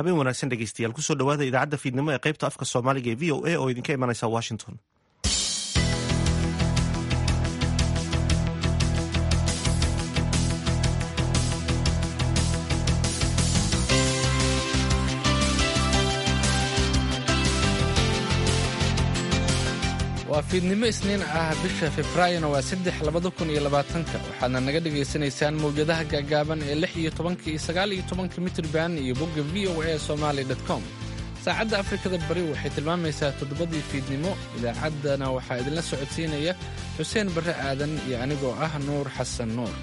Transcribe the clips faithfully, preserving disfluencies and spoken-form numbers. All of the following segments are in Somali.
habeen wanaagsan dhegeystayaal kusoo dhawaada idaacadda fiidnimo ee qaybta afka soomaaliga ee v o a oo idinka imanaysa washington. waa fiidnimo isniin ah bisha februaarina waa saddex labada kun iyo labaatanka waxaadna naga dhagaysanaysaan mawjadaha gaagaaban ee lix iyo tobanka iyo sagaal iyo tobanka mitirban iyo bogga v o a somali dot com. saacadda afrikada bari waxay tilmaamaysaa toddobadii fiidnimo. idaacaddana waxaa idinla socodsiinaya xuseen barre aadan iyo anigoo ah nuur xasan nuur.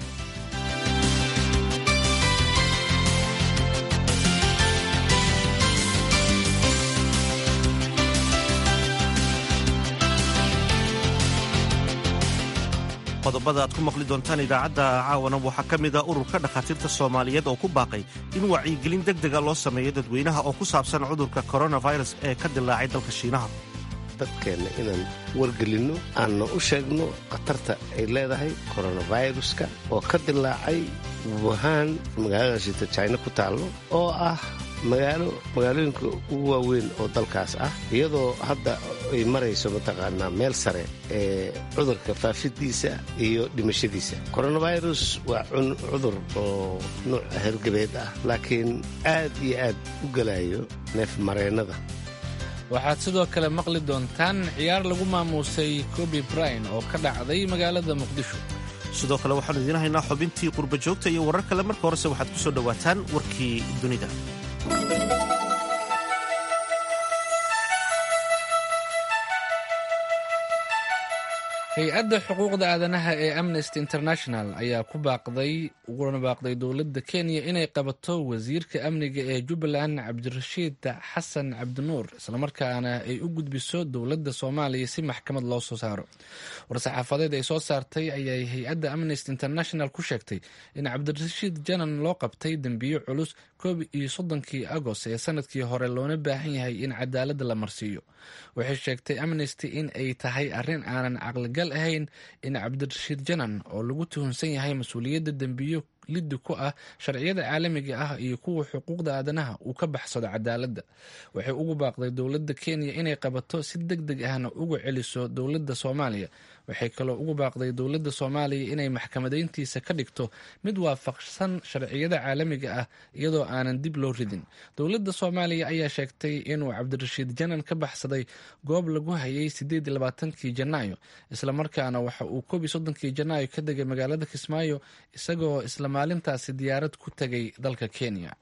qodobada aad ku maqli doontaan idaacadda caawana waxaa ka mid a ururka dhakhaatiirta soomaaliyeed oo ku baaqay in wacyigelin deg dega loo sameeyo dadweynaha oo ku saabsan cudurka coronavirus ee ka dilaacay dalka shiinaha. dadkeenna inaan wargelinno aanna u sheegno khatarta ay leedahay koronaviruska oo ka dilaacay wuhan magaalada shita jina ku taallo oo ah magaalo magaalooyinka ugu waaweyn oo dalkaas ah, iyadoo hadda ay marayso mataqaanaa meel sare ee cudurka faafidiisa iyo dhimashadiisa. coronavirus waa cudur oo nuuc hergebeed ah, laakiin aad iyo aad u gelayo neef mareennada. waxaad sidoo kale maqli doontaan ciyaar lagu maamuusay Kobe Bryant oo ka dhacday magaalada Muqdisho. sidoo kale waxaanu idiin haynaa xubintii qurba joogta iyo warar kale. marka horese waxaad ku soo dhowaataan warkii dunida. hay-adda xuquuqda aadanaha ee Amnesty International ayaa ku baaqday uguna baaqday dowladda Kenya inay qabato wasiirka amniga ee Jubbaland Cabdirashiid Xasan Cabdinuur, islamarkaana ay u gudbiso dowladda Soomaaliya si maxkamad loo soo saaro. war-saxaafadeed ay soo saartay ayay hay-adda Amnesty International ku sheegtay in Cabdirashiid Janan loo qabtay dembiyo culus koob iyo soddonkii Agost ee sanadkii hore, loona baahan yahay in cadaaladda la marsiiyo. waxay sheegtay Amnesty in ay tahay arrin aanan caqligal ahayn in Cabdirashiid Janan oo lagu tuhunsan yahay mas-uuliyadda dembiyo liddi ku ah sharciyada caalamiga ah iyo kuwa xuquuqda aadanaha uu ka baxsado cadaaladda. waxay ugu baaqday dowladda Kenya inay qabato si deg deg ahna uga celiso dowladda Soomaaliya. waxay kaloo ugu baaqday dowladda Soomaaliya inay maxkamadayntiisa ka dhigto mid waafaqsan sharciyada caalamiga ah iyadoo aanan dib loo ridin. dowladda Soomaaliya ayaa sheegtay inuu Cabdirashiid Janan ka baxsaday goob lagu hayay sideed iyo labaatankii Janaayo, islamarkaana waxa uu koob iyo soddonkii Janaayo ka degay magaalada Kismaayo isagoo isla maalintaasi diyaarad ku tegay dalka Kenya.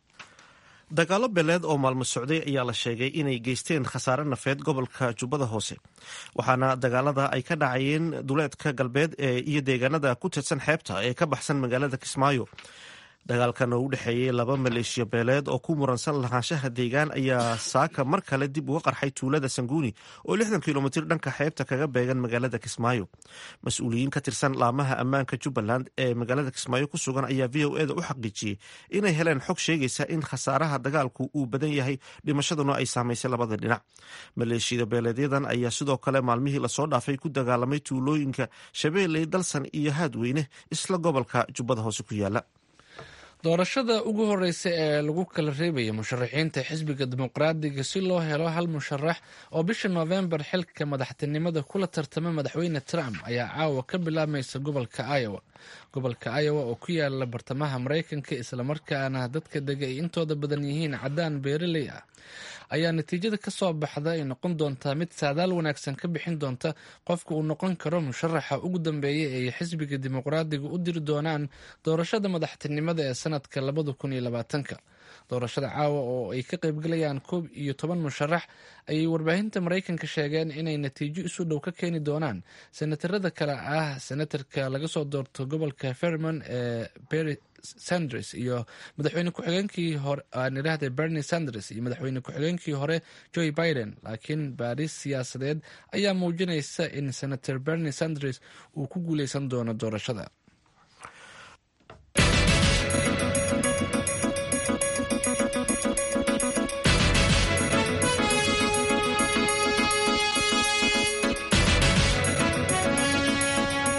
dagaalo beeleed oo maalmo socday ayaa la sheegay inay geysteen khasaare nafeed gobolka Jubbada Hoose, waxaana dagaalada ay ka dhacayeen duleedka galbeed ee iyo deegaanada ku tirsan xeebta ee ka baxsan magaalada Kismaayo. dagaalkan oo u dhexeeyey laba maleeshiyo beeleed oo ku muransan lahaanshaha deegaan ayaa saaka mar kale dib uga qarxay tuulada Sanguuni oo lixdan kilomitir dhanka xeebta kaga beegan magaalada Kismaayo. mas-uuliyiin ka tirsan laamaha ammaanka Jubbaland ee magaalada Kismaayo ku sugan ayaa v o a da u xaqiijiyey inay heleen xog sheegaysa in khasaaraha dagaalku uu badan yahay, dhimashaduna ay saamaysay labada dhinac. maleeshiyada beeleedyadan ayaa sidoo kale maalmihii lasoo dhaafay ku dagaalamay tuulooyinka Shabeelle, Dalsan iyo Haadweyne isla gobolka Jubbada Hoose ku yaala. doorashada ugu horeysa ee lagu kala reebaya musharaxiinta xisbiga dimuqraadiga si loo helo hal musharax oo bisha November xilka madaxtinimada kula tartama madaxweyne Trump ayaa caawa ka bilaabmaysa gobolka Iowa. gobolka Iowa oo ku yaala bartamaha Mareykanka, islamarkaana dadka dega ay intooda badan yihiin cadaan beeraley ah, ayaa natiijada ka soo baxda ay noqon doontaa mid saadaal wanaagsan ka bixin doonta qofka uu noqon karo musharaxa ugu dambeeya ee xisbiga dimuqraadiga u diri doonaan doorashada madaxtinimada ee sanadka labada kun iyo labaatanka. doorashada caawa oo ay ka qaybgalayaan koob iyo toban musharax ayay warbaahinta Mareykanka sheegeen inay natiijo isu dhow ka keeni doonaan senatarada kale ah senatarka laga soo doorto gobolka Vermont ee Bernie Sanders iyo madaxweyne ku-xigeenkii hore aan iraahday Bernie Sanders iyo madaxweyne ku-xigeenkii hore Joe Biden. laakiin baaris siyaasadeed ayaa muujinaysa in senator Bernie Sanders uu ku guuleysan doono doorashada.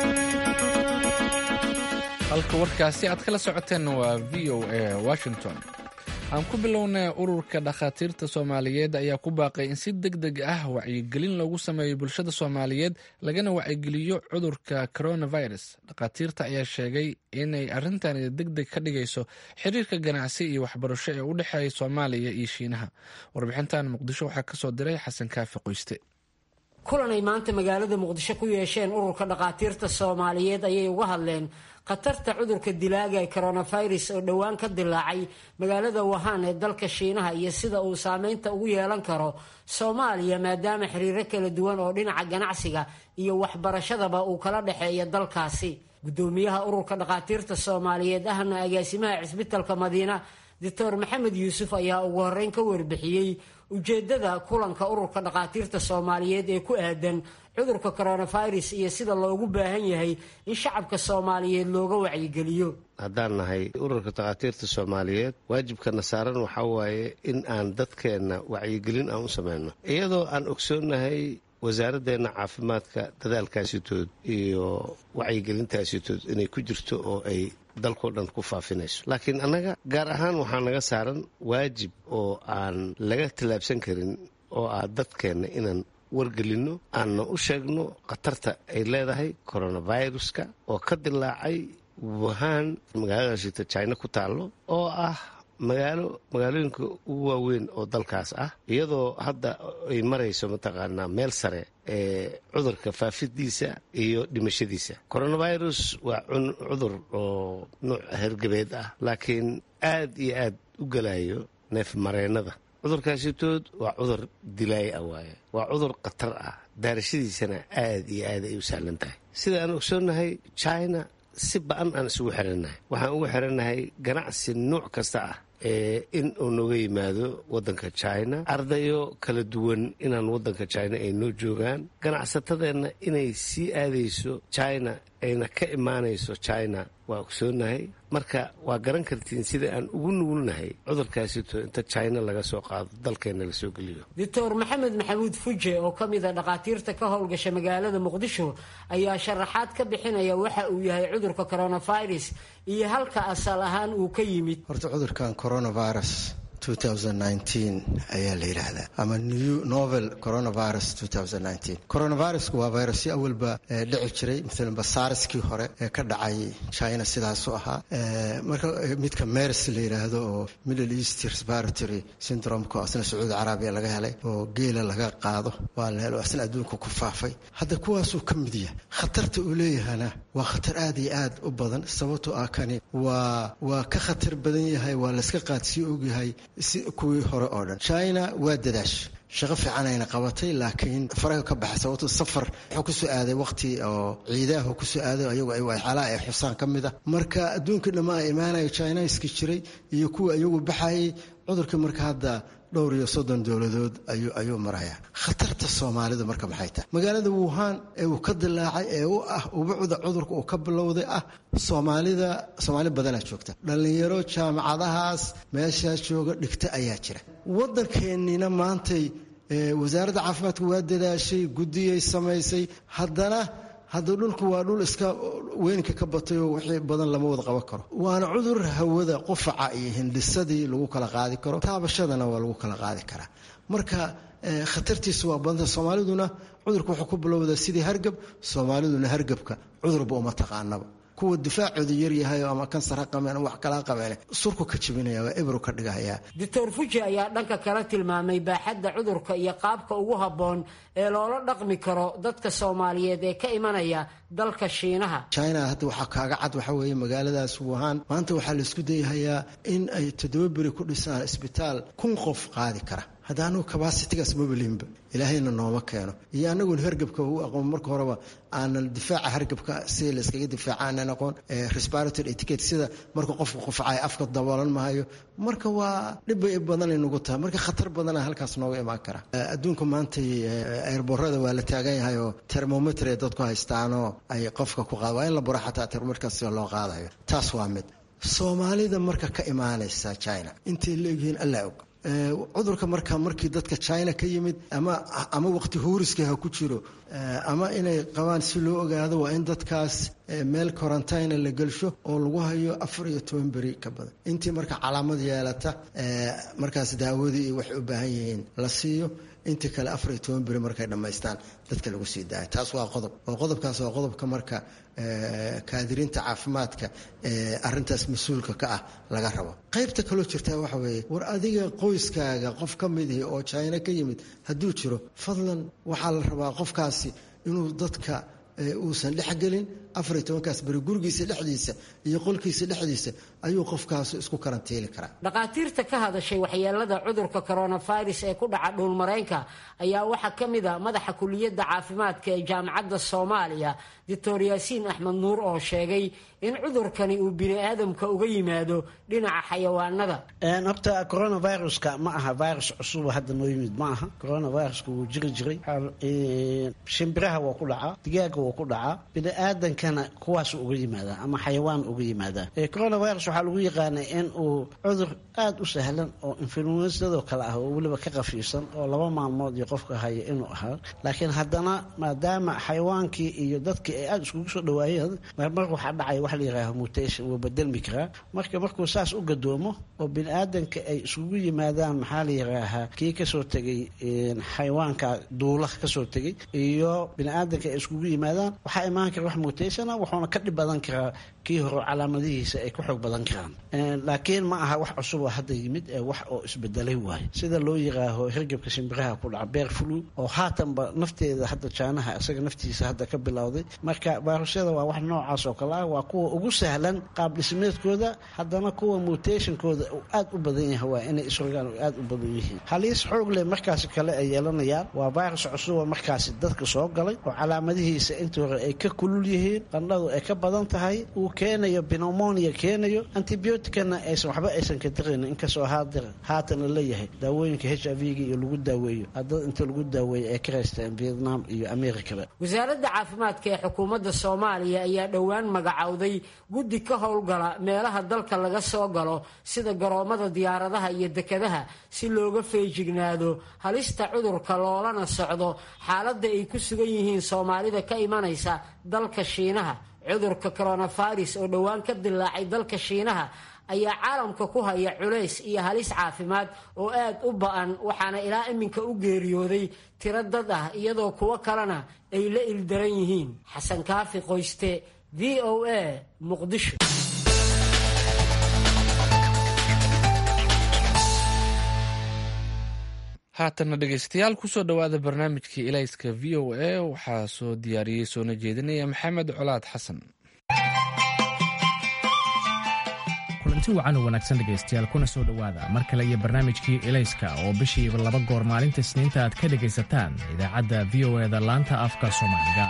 halka warkaasi aad kala socoteen waa v o a Washington. aan ku bilownay ururka dhakhaatiirta soomaaliyeed ayaa ku baaqay in si deg deg ah wacyigelin loogu sameeyo bulshada soomaaliyeed lagana wacyigeliyo cudurka coronavirus. dhakhaatiirta ayaa sheegay inay arrintani deg deg ka dhigayso xiriirka ganacsi iyo waxbarasho ee u dhexeeya soomaaliya iyo shiinaha. warbixintan muqdisho waxaa kasoo diray xasan kaafi qoyste. kulan ay maanta magaalada muqdisho ku yeesheen ururka dhakhaatiirta soomaaliyeed ayay uga hadleen khatarta cudurka dilaaga ee coronavirus oo dhowaan ka dilaacay magaalada Wuhan ee dalka Shiinaha iyo sida uu saameynta ugu yeelan karo Soomaaliya maadaama xiriiro kala duwan oo dhinaca ganacsiga iyo waxbarashadaba uu kala dhaxeeyo dalkaasi. gudoomiyaha ururka dhakhaatiirta Soomaaliyeed ahna agaasimaha cisbitaalka Madiina Doctor Maxamed Yuusuf ayaa ugu horeyn ka warbixiyay ujeedada kulanka ururka dhakhaatiirta Soomaaliyeed ee ku aadan cudurka coronavirus iyo sida loogu baahan yahay in shacabka Soomaaliyeed looga wacyigeliyo. haddaan nahay ururka dhakhaatiirta Soomaaliyeed waajibkana saaran waxaa waaye in aan dadkeena wacyigelin aan u sameyno iyadoo aan ogsoonahay wasaaraddeena caafimaadka dadaalkaasitood iyo wacyigelintaasitood inay ku jirto oo ay dalkoo dhan ku faafinayso. laakiin annaga gaar ahaan waxaa naga saaran waajib oo aan laga tallaabsan karin oo ah dadkeenna inaan wargelinno aanna u sheegno khatarta ay leedahay coronaviruska oo ka dilaacay Wuhan magaalada shita China ku taallo oo ah magaalo magaalooyinka ugu waaweyn oo dalkaas ah iyadoo hadda ay marayso mataqaanaa meel sare ee cudurka faafidiisa iyo dhimashadiisa. coronavirus waa cudur oo nooc hergabeed ah laakiin aad iyo aad u galayo neef mareennada. cudurkaasitood waa cudur dilaay ah waaye waa cudur khatar ah daarashadiisana aad iyo aad ay u sahlan tahay. sida aan ogsoonnahay China si ba'an aan isugu xirannahay waxaan ugu xirannahay ganacsi nooc kasta ah ee in uu nooga yimaado waddanka China ardayo kala duwan inaan waddanka China ay noo joogaan ganacsatadeenna inay sii aadayso China ayna ka imaanayso China waa ogsoonahay. marka waa garan kartiin sida aan ugu nugulnahay cudurkaasito inta China laga soo qaado dalkeena la soo geliyo. Doctor Maxamed Maxamuud Fuje oo ka mid ah dhakhaatiirta ka howlgasha magaalada Muqdisho ayaa sharaxaad ka bixinaya waxa uu yahay cudurka coronavirus iyo halka asal ahaan uu ka yimid. horta cudurkan coronavirus twenty nineteen ayaa la yiraahdaa ama new novel coronavirus twenty nineteen. coronavirus waa virus awalba dhici jiray midalan SARS-kii hore ee ka dhacay China sidaas oo ahaa marka midka MERS la yiraahdo oo Middle East Respiratory Syndrome ka asna Sacuudi Carabiya laga helay oo geela laga qaado waa la helo asna adduunka ku faafay. hadda kuwaas uu ka mid yahay khatarta uu leeyahayna waa khatar aad iyo aad u badan sababtoo ah kani waa waa ka khatar badan yahay waa la iska qaadsi og yahay si kuwii hore oo dhan. China waa dadaash shaqo fiican ayna qabatay laakiin faraha ka baxay sababtoo safar wuxuu ku soo aaday waqti oo ciidaha ku soo aaday ayagu ay waxyaalaha ay xusaan ka mid ah marka adduunka dhammaan imaanaya China iska jiray iyo kuwa ayagu baxay cudurka marka hadda dhowr iyo soddon dowladood ayuu ayuu maraya. khatarta Soomaalida marka maxay tahay magaalada Wuhan ee uu ka dilaacay ee uu ah ubuucda cudurka uu ka bilowday ah Soomaalida Soomaali badan ayaa joogta dhalinyaro jaamacadahaas meesha jooga dhigta ayaa jira. waddankeenina maantay wasaaradda caafimaadka waa dadaashay gudiyay samaysay haddana hadda dhulku waa dhul iska weynka ka batay oo wixii badan lama wada qaban karo waana cudur hawada qufaca iyo hindhisadii lagu kala qaadi karo taabashadana waa lagu kala qaadi karaa marka khatartiisu waa badan. Soomaaliduna cudurku wuxuu ku bilowdaa sidii hargab Soomaaliduna hargabka cudurba uma taqaanaba kuwa difaacooda yar yahay ama kansar qabeen wax kala qabeen surku ka jibinaya waa ibro ka dhigaya. Doctor Fuje ayaa dhanka kala tilmaamay baaxadda cudurka iyo qaabka ugu haboon ee loola dhaqmi karo dadka Soomaaliyeed ee ka imanaya dalka Shiinaha. China hadda waxa kaaga cad waxa weeye magaaladaas Wuhan maanta waxa la isku dayayaa in ay toddoba bari ku dhisaan isbitaal kun qof qaadi kara haddaanu capacity-gaas mobilimba ilaahayna nooma keeno iyo anagu hargabka uu aqoon marka horeba aan difaaca hargabka si la iskaga difaacaan aqoon respiratory etiquette sida marka qofku qufacay afka daboolan maayo marka waa dhib badan inagu tahay marka khatar badan halkaas nooga imaan kara. adduunka maanta airborada waa la taagan yahay oo thermometer dadku haystaano ay qofka ku qaado in la baro xataa thermometerkaas loo qaadayo taas waa mid. Soomaalida marka ka imaanaysa China intay leeyihiin alla og cudurka marka markii dadka China ka yimid ama ama waqti huuriska ha ku jiro ama inay qabaan si loo ogaado waa in dadkaas meel quarantine la gelsho oo lagu hayo afar iyo toban beri ka badan intii marka calaamad yeelata markaas daawadii wax u baahan yihiin la siiyo inta kale afar iyo toban beri markay dhamaystaan dadka lagu sii daayo taas waa qodob oo qodobkaas waa qodobka marka kaadirinta caafimaadka arintaas mas'uulka ka ah laga rabo qaybta kale jirta waxa weeye war adiga qoyskaaga qof ka mid ah oo China ka yimid haduu jiro fadlan waxa la rabaa qofkaasi inuu dadka uusan dhex gelin afar iyo toban kaas bari gurigiisa dhexdiisa iyo qolkiisa dhexdiisa ayuu qofkaas isku karantiili karaa. dhaqaatiirta ka hadashay waxyeelada cudurka coronavirus ee ku dhaca dhul Mareykanka ayaa waxa kamid ah madaxa kulliyadda caafimaadka ee jaamacadda Soomaaliya Doctor Yaasiin Axmed Nuur oo sheegay in cudurkani uu bini'aadamka uga yimaado dhinaca xayawaanada. een horta coronaviruska ma aha virus cusub hadda noo yimid ma aha coronavirusku wuu jiri jiray ee shimbiraha waa ku dhacaa digaaga waa ku dhacaa bini'aadankana kuwaas uga yimaada ama xayawaan uga yimaada ee coronavirus waxa lagu yaqaanaa in uu cudur aad u sahlan oo influenza kale ah oo waliba ka qafiifsan oo laba maalmood iyo qofka haya inuu ahaa laakiin haddana maadaama xayawaankii iyo dadkii ay aad iskugu soo dhawaayeen mar waxa dhacay wax la yiraahdo mutation oo bedelmi kara marka markuu saas u gadoomo oo bini'aadanka ay isugu yimaadaan maxaa la yiraahdaa kii ka soo tagay xayawaanka duulaha ka soo tagay iyo bini'aadanka ay isugu yimaadaan waxa imaan kara wax mutation ah wuxuuna ka dhib badan karaa kii hore calaamadihiisa ay ku xoog badan karaan laakiin ma aha wax cusub oo hadda yimid ee wax oo isbedelay waay sida loo yiraahdo hirgabka shimbiraha ku dhaca bear flu oo haatanba nafteeda hadda jaanaha isaga naftiisa hadda ka bilowday marka virusyada waa wax noocaas oo kale ah waa kuwa ugu sahlan qaab dhismeedkooda haddana kuwa mutationkooda uu aad u badan yahay waa inay isrogaan aad u badan yihiin halis xoog leh markaas kale ay yeelanayaan waa virus cusub oo markaas dadka soo galay oo calaamadihiisa inta hore ay ka kulul yihiin qandhadu ay ka badan tahay uu keenayo pneumonia keenayo antibioticana aysan waxba aysan ka taqin in ka soo haadir haatan la leeyahay daawooyinka H I V-ga iyo lagu daaweeyo hadda inta lagu daaweeyo ee Christian Vietnam iyo America wasaaradda caafimaadka ee xukuumadda Soomaaliya ayaa dhawaan magacawday guddi ka howlgala meelaha dalka laga soo galo sida garoomada diyaaradaha iyo dekedaha si looga feejignaado halista cudurka loolana socdo xaaladda ay ku sugan yihiin Soomaalida ka imanaysa dalka Shiinaha cudurka coronavirus oo dhawaan ka dilaacay dalka Shiinaha ayaa caalamka ku haya culays iyo halis caafimaad oo aad u ba'an waxaana ilaa iminka u geeriyooday tiro dad ah iyadoo kuwa kalena ay la ildaran yihiin xasan kaafi qoyste V O A Muqdisho. haatana dhegeystayaal kusoo dhawaada barnaamijkii ilayska V O A waxaa soo diyaariyey soona jeedinaya maxamed colaad xasan. kulanti wacan oo wanaagsan dhegaystayaal kuna soo dhowaada mar kale iyo barnaamijkii ilayska oo bishiiba laba goor maalinta isniinta aad ka dhegaysataan idaacadda V O A da laanta afka Soomaaliga.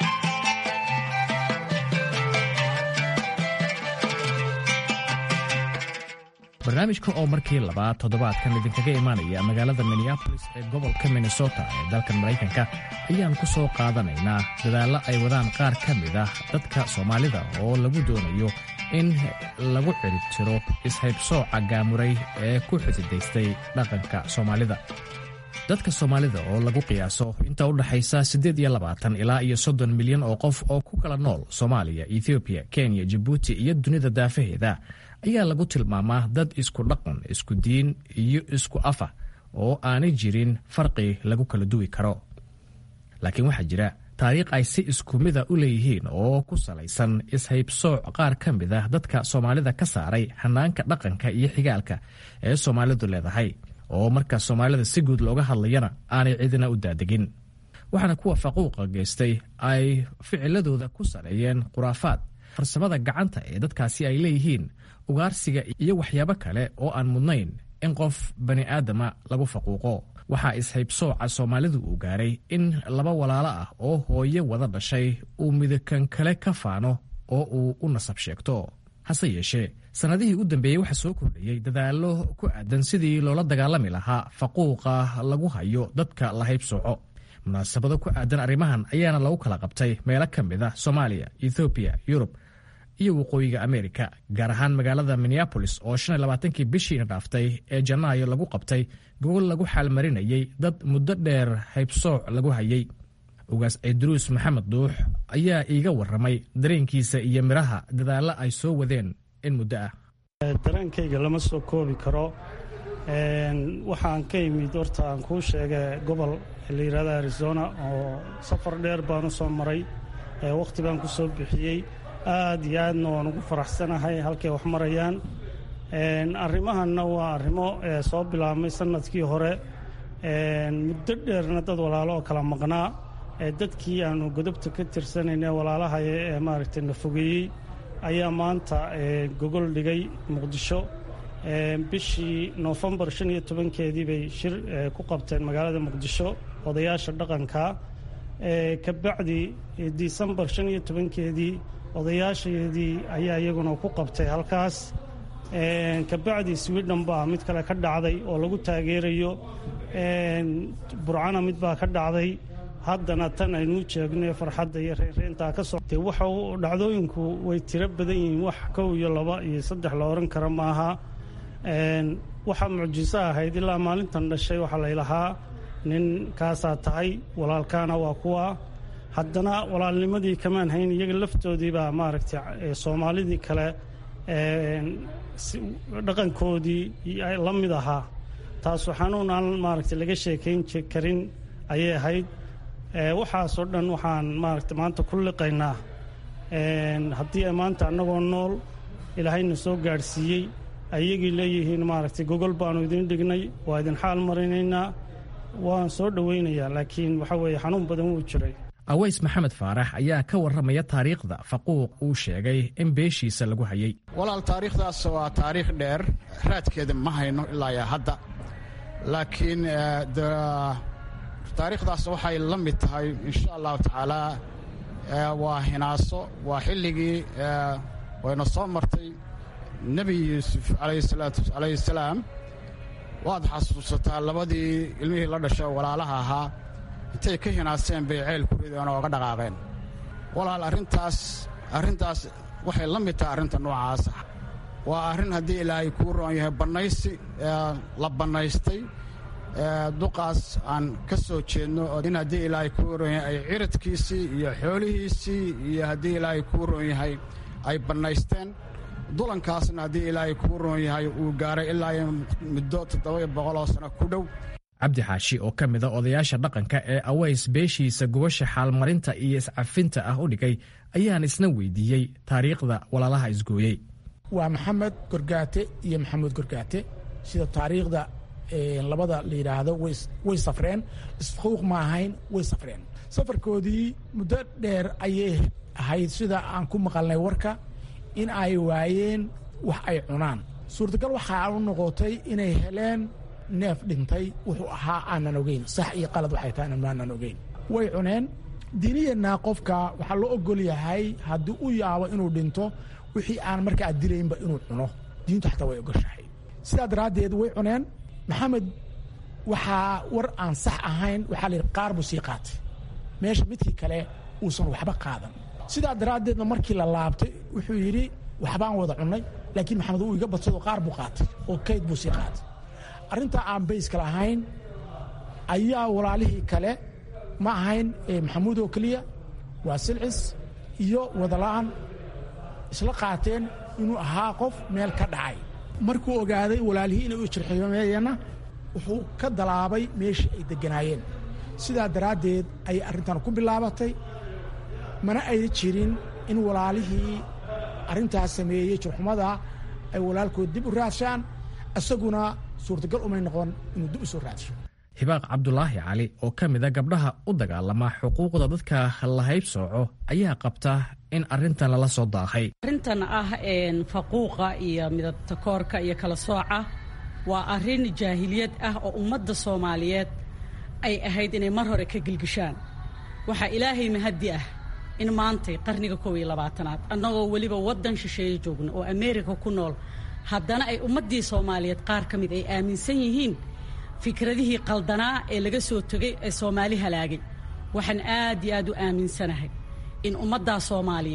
barnaamijka oo markii labaad toddobaadkan idinkaga imaanaya magaalada Minneapolis ee gobolka Minnesota ee dalka Mareykanka ayaan ku soo qaadanaynaa dadaallo ay wadaan qaar ka mid ah dadka Soomaalida oo lagu doonayo in lagu ciribtiro ishaybsooca gaamuray ee ku xididaystay dhaqanka Soomaalida. dadka Soomaalida oo lagu qiyaaso inta u dhaxaysa siddeed iyo labaatan ilaa iyo soddon milyan oo qof oo ku kala nool Soomaaliya, Ethiopia, Kenya, Djibouti iyo dunida daafaheeda ayaa lagu tilmaamaa dad isku dhaqan, isku diin iyo isku afa oo aanay jirin farqi lagu kala duwi karo. laakiin waxaa jira taariikh ay si isku mid ah u leeyihiin oo ku salaysan ishaybsooc qaar ka mid ah dadka Soomaalida ka saaray hanaanka dhaqanka iyo xigaalka ee Soomaalidu leedahay oo marka Soomaalida si guud looga hadlayana aanay cidina u daadegin. waxaana kuwa faquuqa geystay ay ficiladooda ku sareeyeen khuraafaad, farsamada gacanta ee dadkaasi ay leeyihiin, ugaarsiga iyo waxyaabo kale oo aan mudnayn in qof bani aadama lagu faquuqo. waxaa ishaybsooca Soomaalidu uu gaaray in laba walaalo ah oo hooyo wada dhashay uu midkan kale ka faano oo uu u nasab sheegto. hase yeeshee sanadihii u dambeeyey waxaa soo kordhayey dadaallo ku aadan sidii loola dagaalami lahaa faquuqa lagu hayo dadka la haybsooco. munaasabado ku aadan arrimahan ayaana lagu kala qabtay meelo ka mid ah Soomaaliya, Ethiopia, Yurub iyo waqooyiga amerika gaar ahaan magaalada minneabolis oo shan iyo labaatankii bishiina dhaaftay ee janaayo lagu qabtay gogol lagu xaalmarinayay dad muddo dheer haybsooc lagu hayay. ugaas cidruus maxamed duux ayaa iiga warramay dareenkiisa iyo midhaha dadaalla ay soo wadeen in muddo ah. dareenkayga lama soo koobi karo. waxaan ka imid horta aan kuu sheegay gobol la yidhahda arizona oo safar dheer baan u soo maray, wakhti baan ku soo bixiyey. aad iyo aadna waan ugu faraxsanahay halkay wax marayaan. arrimahanna waa arrimo soo bilaabmay sanadkii hore, muddo dheerna dad walaalo oo kala maqnaa. dadkii aanu godobta ka tirsanayna walaalahay ee maaragtay na fogeeyey ayaa maanta gogol dhigay muqdisho. bishii noofembar shan iyo tobankeedii bay shir ku qabteen magaalada muqdisho odayaasha dhaqanka. kabacdi disembar shan iyo tobankeedii odayaasheedii ayaa iyaguna ku qabtay halkaas. kabacdi swidhen baa mid kale ka dhacday oo lagu taageerayo. burcana mid baa ka dhacday. haddana tan aynuu jeegnay farxadda iyo reynreyntaa ka socotay. waxa dhacdooyinku way tiro badan yihiin, wax kow iyo laba iyo saddex la oran kara maaha. waxaa mucjiso ahayd ilaa maalintan dhashay waxaa laylahaa nin kaasaa tahay, walaalkaana waa kuwa. haddana walaalnimadii kamaan hayn, iyaga laftoodiibaa maaragtay soomaalidii kale dhaqankoodii la mid ahaa. taas xanuun aan maaragtay laga sheekayn karin ayay ahayd. waxaasoo dhan waxaan maaragtay maanta ku liqaynaa haddii ay maanta annagoo nool ilaahayna soo gaadhsiiyey ayagii leeyihiin maaragtay gogol baanu idin dhignay, waa idin xaal marinaynaa, waan soo dhowaynayaa. laakiin waxa weeye xanuun badan wuu jiray. aways maxamed faarax ayaa ka warramaya taariikhda faquuq uu sheegay in beeshiisa lagu hayay. walaal taariikhdaas waa taariikh dheer, raadkeeda ma hayno ilaa yaa hadda. laakiin taariikhdaas waxay la mid tahay insha allahu tacaalaa waa hinaaso, waa xilligii wayna soo martay nebi yuusuf calayhi salaam. waad xasuusataa labadii ilmihii la dhashay walaalaha ahaa intay ka hinaaseen bay ceyl ku rideen oo oga dhaqaaqeen. walaal arrintaas arrintaas waxay la mid tahay arrinta noocaasa. waa arrin haddii ilaahay kuu roon yahay bannaysi la bannaystay duqaas aan ka soo jeedno, in haddii ilaahay kuu roon yahay ay ciridkiisii iyo xoolihiisii iyo haddii ilaahay kuu roon yahay ay bannaysteen. dulankaasna haddii ilaahay kuu roon yahay uu gaaray ilaa muddo toddoba boqoloo sano ku dhow. cabdi xaashi oo ka mid a odayaasha dhaqanka ee aways beeshiisa gubasha xaalmarinta iyo iscafinta ah u dhigay ayaan isna weydiiyey taariikhda walaalaha isgooyey. waa maxamed gorgaate iyo maxamuud gorgaate. sida taariikhda labada la yidhaahdo way safreen, isfuuq ma ahayn, way safreen. safarkoodii muddo dheer ayay ahayd sida aan ku maqalnay warka in ay waayeen wax ay cunaan. suurtagal waxaa u noqotay inay heleen neef dhintay, wuxuu ahaa aanan ogeyn, sax iyo qalad waxay tahay aanan ogeyn. way cuneen. diiniyana qofka waxaa loo ogol yahay haddii u yaabo inuu dhinto wixii aan markaa dilaynba inuu cuno, diintu xataa way ogoshahay. sidaa daraaddeed way cuneen. maxamed waxaa war aan sax ahayn, waxaa la yidhi qaar buu sii qaatay meesha midkii kale uusan waxba qaadan. sidaa daraaddeedna markii la laabtay wuxuu yidhi waxbaan wada cunnay, laakiin maxamed uu iga badsado qaar buu qaatay oo kayd buu sii qaatay. arrintaa aan bayska lahayn ayaa walaalihii kale ma ahayn maxamuud oo keliya, waa silcis iyo wadala'an isla qaateen inuu ahaa qof meel ka dhacay. markuu ogaaday walaalihii inay u jirximeeyeenna wuxuu ka dalaabay meeshii ay degganaayeen. sidaa daraaddeed ayay arrintan ku bilaabatay. mana ay jirin in walaalihii arrintaas sameeyey jirxumada ay walaalkood dib u raadshaan, isaguna suurtagal umay noqon inuu dib u soo raadsho. hibaaq cabdulaahi cali oo ka mid a gabdhaha u dagaalama xuquuqda dadka la haybsooco ayaa qabta in arrintan lala soo daaqay. arrintan ah faquuqa iyo midabta koorka iyo kala sooca waa arrin jaahiliyad ah oo ummadda soomaaliyeed ay ahayd inay mar hore ka gilgishaan. waxaa ilaahay mahaddi ah in maantay qarniga kow iyo labaatanaad annagoo weliba waddan shisheeye joogna oo ameerika ku nool, haddana ay ummaddii soomaaliyeed qaar ka mid ay aaminsan yihiin fikradihii qaldanaa ee laga soo tegay ee soomaali halaagay. waxaan aad iyo aad u aaminsanahay in ummaddaa soomaaliyeed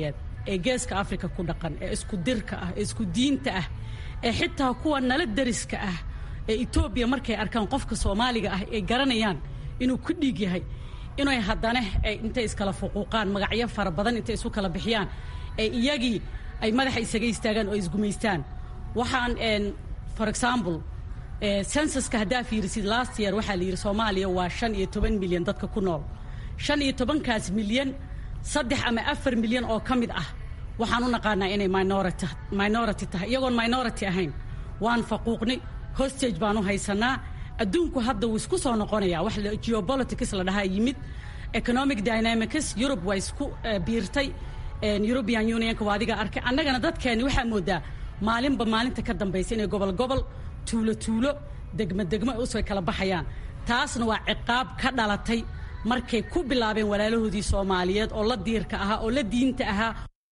ee geeska afrika ku dhaqan ee isku dirka ah ee isku diinta ah ee xitaa kuwa nala dariska ah ee Ethiopia markay arkaan qofka Soomaaliga ah ay garanayaan inuu ku dhiig yahay inay haddana ay intay iskala fuquuqaan magacyo fara badan intay isu kala bixiyaan ee iyagii ay madaxa isaga istaagaan oo isgumaystaan waxaan een for example ee census-ka hadaa fiirisid last year waxa la yiri Soomaaliya waa shan iyo toban milyan dadka ku nool shan iyo toban kaas milyan saddex ama afar milyan oo kamid ah waxaan u naqaanaa inay minority minority tahay iyagoon minority ahayn waan faquuqnay hostage baanu haysanaa adduunku hadda wuu isku soo noqonayaa wax la geopolitics la dhahaa yimid economic dynamics Europe way isku biirtay European Union ka waadiga arkay annagana dadkeeni waxa moodaa maalinba maalinta ka dambaysa inay gobol gobol tuulo tuulo degma degma u soo kala baxayaan taasna waa ciqaab ka dhalatay markay ku bilaabeen walaalahoodii Soomaaliyeed oo la diirka ahaa oo la diinta ahaa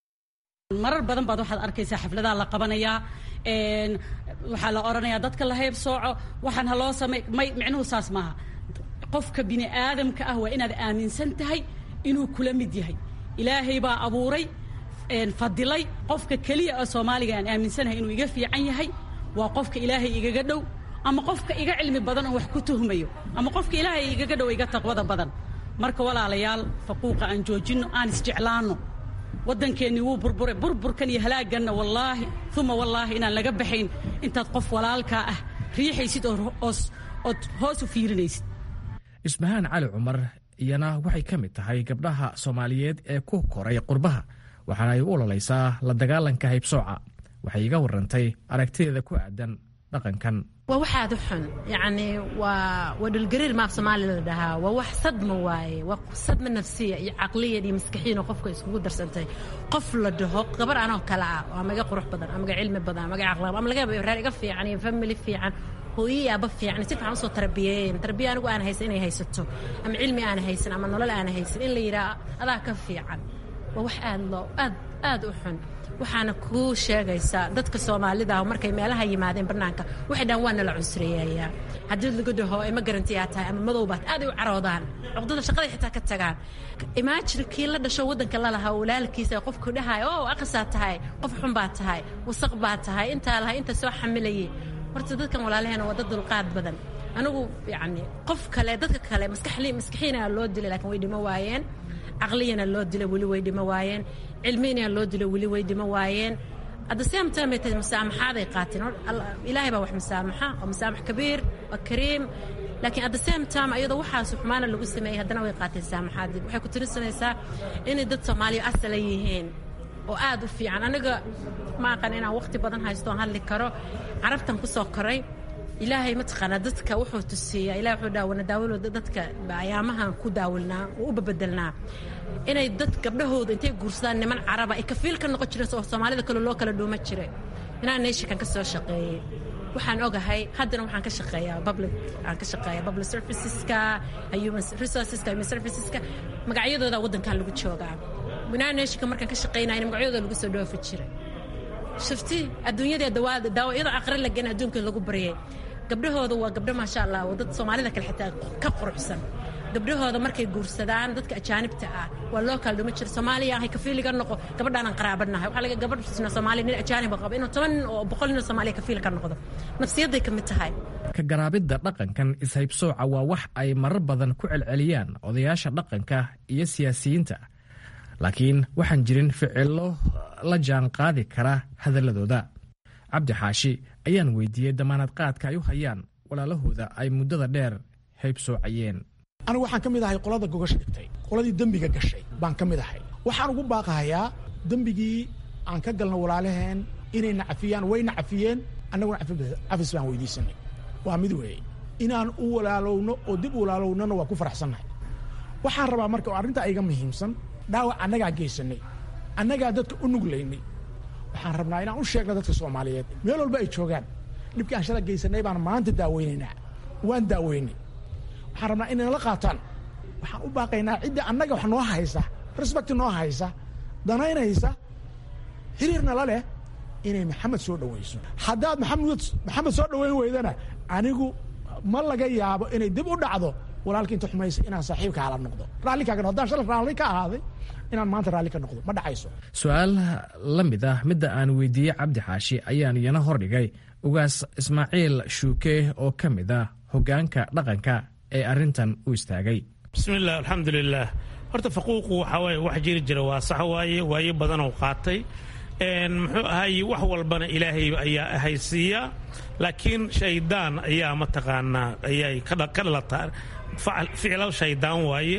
marar badan baad waxaad arkaysaa xafladaha la qabanayaa een waxa la oranayaa dadka la hayb sooco waxaan haloo sameey micnuhu saas maaha qofka bini aadamka ah waa inaad aaminsan tahay inuu kula mid yahay ilaahay baa abuuray een fadilay qofka kaliya oo Soomaaliga aan aaminsanahay inuu iga fiican yahay waa qofka ilaahay igaga dhow ama qofka iga cilmi badan oo wax ku tuhmayo ama qofka ilaahay igaga dhow iga taqwada badan marka walaalayaal faquuqa aan joojino aan isjeclaano wadankeeni wuu burburay burburkan iyo halaaganna wallahi thumma wallahi inaan laga baxayn intaad qof walaalka ah riixaysid oo oo hoos u fiirinaysid Ismahaan Cali Cumar iyana waxay ka mid tahay gabdhaha Soomaaliyeed ee ku koray qurbaha waxaana ay u ololeysaa la dagaalanka haybsooca waxay iga warantay aragtideeda ku aadan dhaqankan waa waxaad xun yaani waa wadal gariir ma Soomaaliyeed dhahaa waa wax sadma waaye waa sadma nafsiya iyo aqliyad iyo maskaxiina qofka isku darsantay qof la dhaho gabar aan oo kala ah ama ga qurux badan ama ga cilmi badan ama ga aqlab ama laga reer iga fiican iyo family fiican hooyaya ba fiican si fiican soo tarbiyeen tarbiya anigu aan haysan inay haysato ama cilmi aan haysan ama nolol aan haysan in la yiraahdo adaa ka fiican waa wax aad loo aad aad u xun waxaana ku sheegaysaa dadka Soomaalida ah markay meelaha yimaadeen barnaanka waxay dhan waan la cunsureeyaa hadii lagu dhaho ay ma garantiyaa tahay ama madowbaad aad u caroodaan caqdada shaqada xitaa ka tagaan imagine kii la dhasho wadanka la lahaa walaalkiisa qofku dhahay oo aqsa tahay qof xun baa tahay wasaq baa tahay inta laha inta soo xamilayay horta dadkan walaalaheena waa dad dulqaad badan anigu yaani qof kale dadka kale maskaxli maskaxiina loo dilay laakiin way dhimo waayeen aqliyana loo dilay wali way dhimo waayeen cilmiina loo dilay wali way dhimo waayeen at the same time ay musaamaxaday qaatin ilaahay baa wax musaamaxa oo musaamax kabiir oo kariim laakiin at the same time ayada waxa suxmaana lagu sameeyay hadana way qaateen saamaxaad waxay ku tirinsanaysaa in dad Soomaali asal yihiin oo aad u fiican aniga ma aqaan inaan waqti badan haysto hadli karo carabtan ku soo koray ilaahay ma taqaana dadka wuxuu tusiyaa ilaahay wuxuu daawada daawalo dadka ayaamahan ku daawilnaa oo u bebedelnaa inay dad gabdhahooda intay guursadaan niman caraba ay kafiil ka noqon jireen oo Soomaalida kale loo kala dhuuma jiray inaan neeshikan ka soo shaqeeyay waxaan ogahay haddana waxaan ka shaqeeyaa public aan ka shaqeeyaa public serviceska human resourceska human serviceska magacyadooda wadankan lagu joogaa inaan neeshika markaan ka shaqeynaa magacyadooda lagu soo dhoofi jiray shafti adduunyada daawada daawada aqri la gan adduunka lagu bariyay gabdhahooda waa gabdho ma sha Allah wadad Soomaalida kale xitaa ka quruxsan gabdhahooda markay guursadaan dadka ajaanibta ah waa loo kala dhuma jir Soomaaliya ay ka fiiliga noqo gabadhan aan qaraabanahay waxa laga gabadhna Soomaali nin ajaanib qabo inuu toban oo boqol nin Soomaaliya ka fiiliga noqdo nafsiyaday ka mid tahay ka garaabida dhaqankan ishaybsooca waa wax ay marar badan ku celceliyaan odayaasha dhaqanka iyo siyaasiyiinta laakiin waxaan jirin ficilo la jaan qaadi kara hadaladooda Cabdi Xaashi ayaan weydiiyay damaanad qaadka ay u hayaan walaalahooda ay muddada dheer haybsoocayeen anigu waxaan ka mid ahay qolada gogasha dhigtay qoladii dambiga gashay baan ka mid ahay waxaan ugu baaqahayaa dambigii aan ka galno walaalaheen inay nacafiyaan way nacafiyeen annaguna cafis baan weydiisanay waa mid weeye inaan u walaalowno oo dib u walaalownana waa ku faraxsannahay waxaan rabaa marka arrinta iga muhiimsan dhaawac annagaa geysanay annagaa dadka u nuglaynay waxaan rabnaa inaan u sheegno dadka Soomaaliyeed meel walba ay joogaan dhibkii aan shalay geysanay baan maanta daaweynaynaa waan daaweynay waxaan rabnaa inay la qaataan waxaan u baaqaynaa cidda annaga wax noo haysa respect noo haysa danaynaysa xiriirna la leh inay maxamed soo dhaweyso haddaad maxamed maxamed soo dhaweyn weydana anigu ma laga yaabo inay dib u dhacdo walaalka inta xumaysa inaan saaxiibka hala noqdo raalli kaaga haddaan shalay raalli ka ahaaday inaan maanta raalli ka noqdo ma dhacayso. su-aal la mid ah midda aan weydiiyey cabdi xaashi ayaan iyana hordhigay ugaas ismaaciil shuuke oo ka mid ah hoggaanka dhaqanka ee arrintan u istaagay. bismillaah alxamdulilaah. horta faquuqu waxaa waaye wax jiri jira waa sax waaye waaye badanoo qaatay muxuu ahaye wax walbana ilaahay ayaa ahaysiiya laakiin shaydaan ayaa mataqaanaa ayay ka dhalataa ficilal shaydaan waaye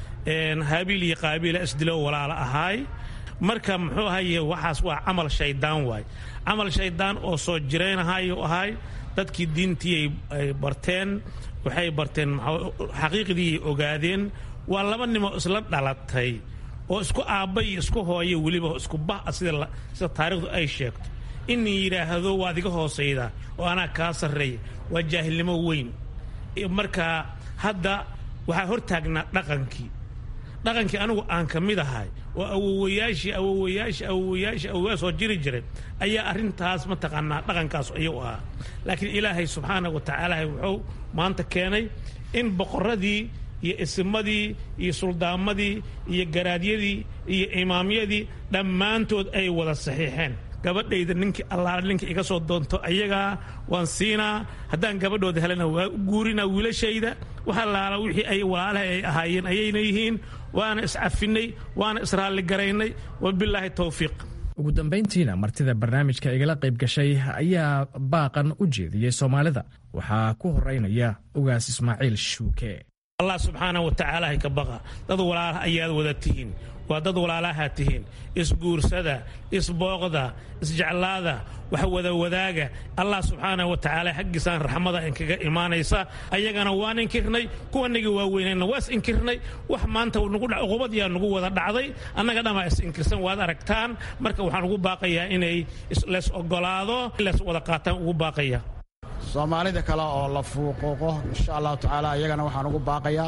haabiil iyo qaabiila isdilo walaala ahaay marka muxuu ahaye waxaas waa camal shaydaan waaye camal shaydaan oo soo jiraynahayo ahaay dadkii diintii ay barteen waxay barteen xaqiiqdii ogaadeen waa laba nimo isla dhalatay oo isku aabba iyo isku hooyo weliba isku bah sida sida taariikhdu ay sheegto in yidhaahdo waad iga hoosayda oo anaa kaa sarreeya waa jaahilnimo weyn. marka hadda waxaa hortaagnaa dhaqankii dhaqankii anigu aan ka mid ahay oo awowayaashii awowayaashii awowayaashii awowayaa soo jiri jiray ayaa arrintaas mataqaanaa dhaqankaas ayuu ahaa laakiin ilaahay subxaana wa tacaala wuxuu maanta keenay in boqorradii iyo isimadii iyo suldaamadii iyo garaadyadii iyo imaamyadii dhammaantood ay wada saxiixeen gabadhayda ninkii allaala ninkii iga soo doonto ayagaa waan siinaa haddaan gabadhooda helana waa u guurinaa wiilashayda wax allaala wixii ay walaalaha ay ahaayeen ayayna yihiin waana iscafinay waana israalligaraynay wabilaahi towfiiq. ugu dambayntiina martida barnaamijka igala qayb gashay ayaa baaqan u jeediyey soomaalida waxaa ku horeynaya ugaas ismaaciil shuuke. allah subxaana wa tacaala hay ka baqa dad walaalaha ayaad wada tihiin waa dad walaalaha tihiin isguursada isbooqda isjeclaada wax wada wadaaga allah subxaana wa tacaala xaggiisaan raxmada inkaga imaanaysa ayagana waan inkirnay kuwanagii waaweynayna waas inkirnay wax maanta nagu dhac uqubad yaa nagu wada dhacday annaga dhammaa is inkirsan waad aragtaan marka waxaan ugu baaqayaa inay lees ogolaado lees wada qaataan ugu baaqaya. soomaalida kale oo la fuuquuqo insha allahu tacaala iyagana waxaan ugu baaqayaa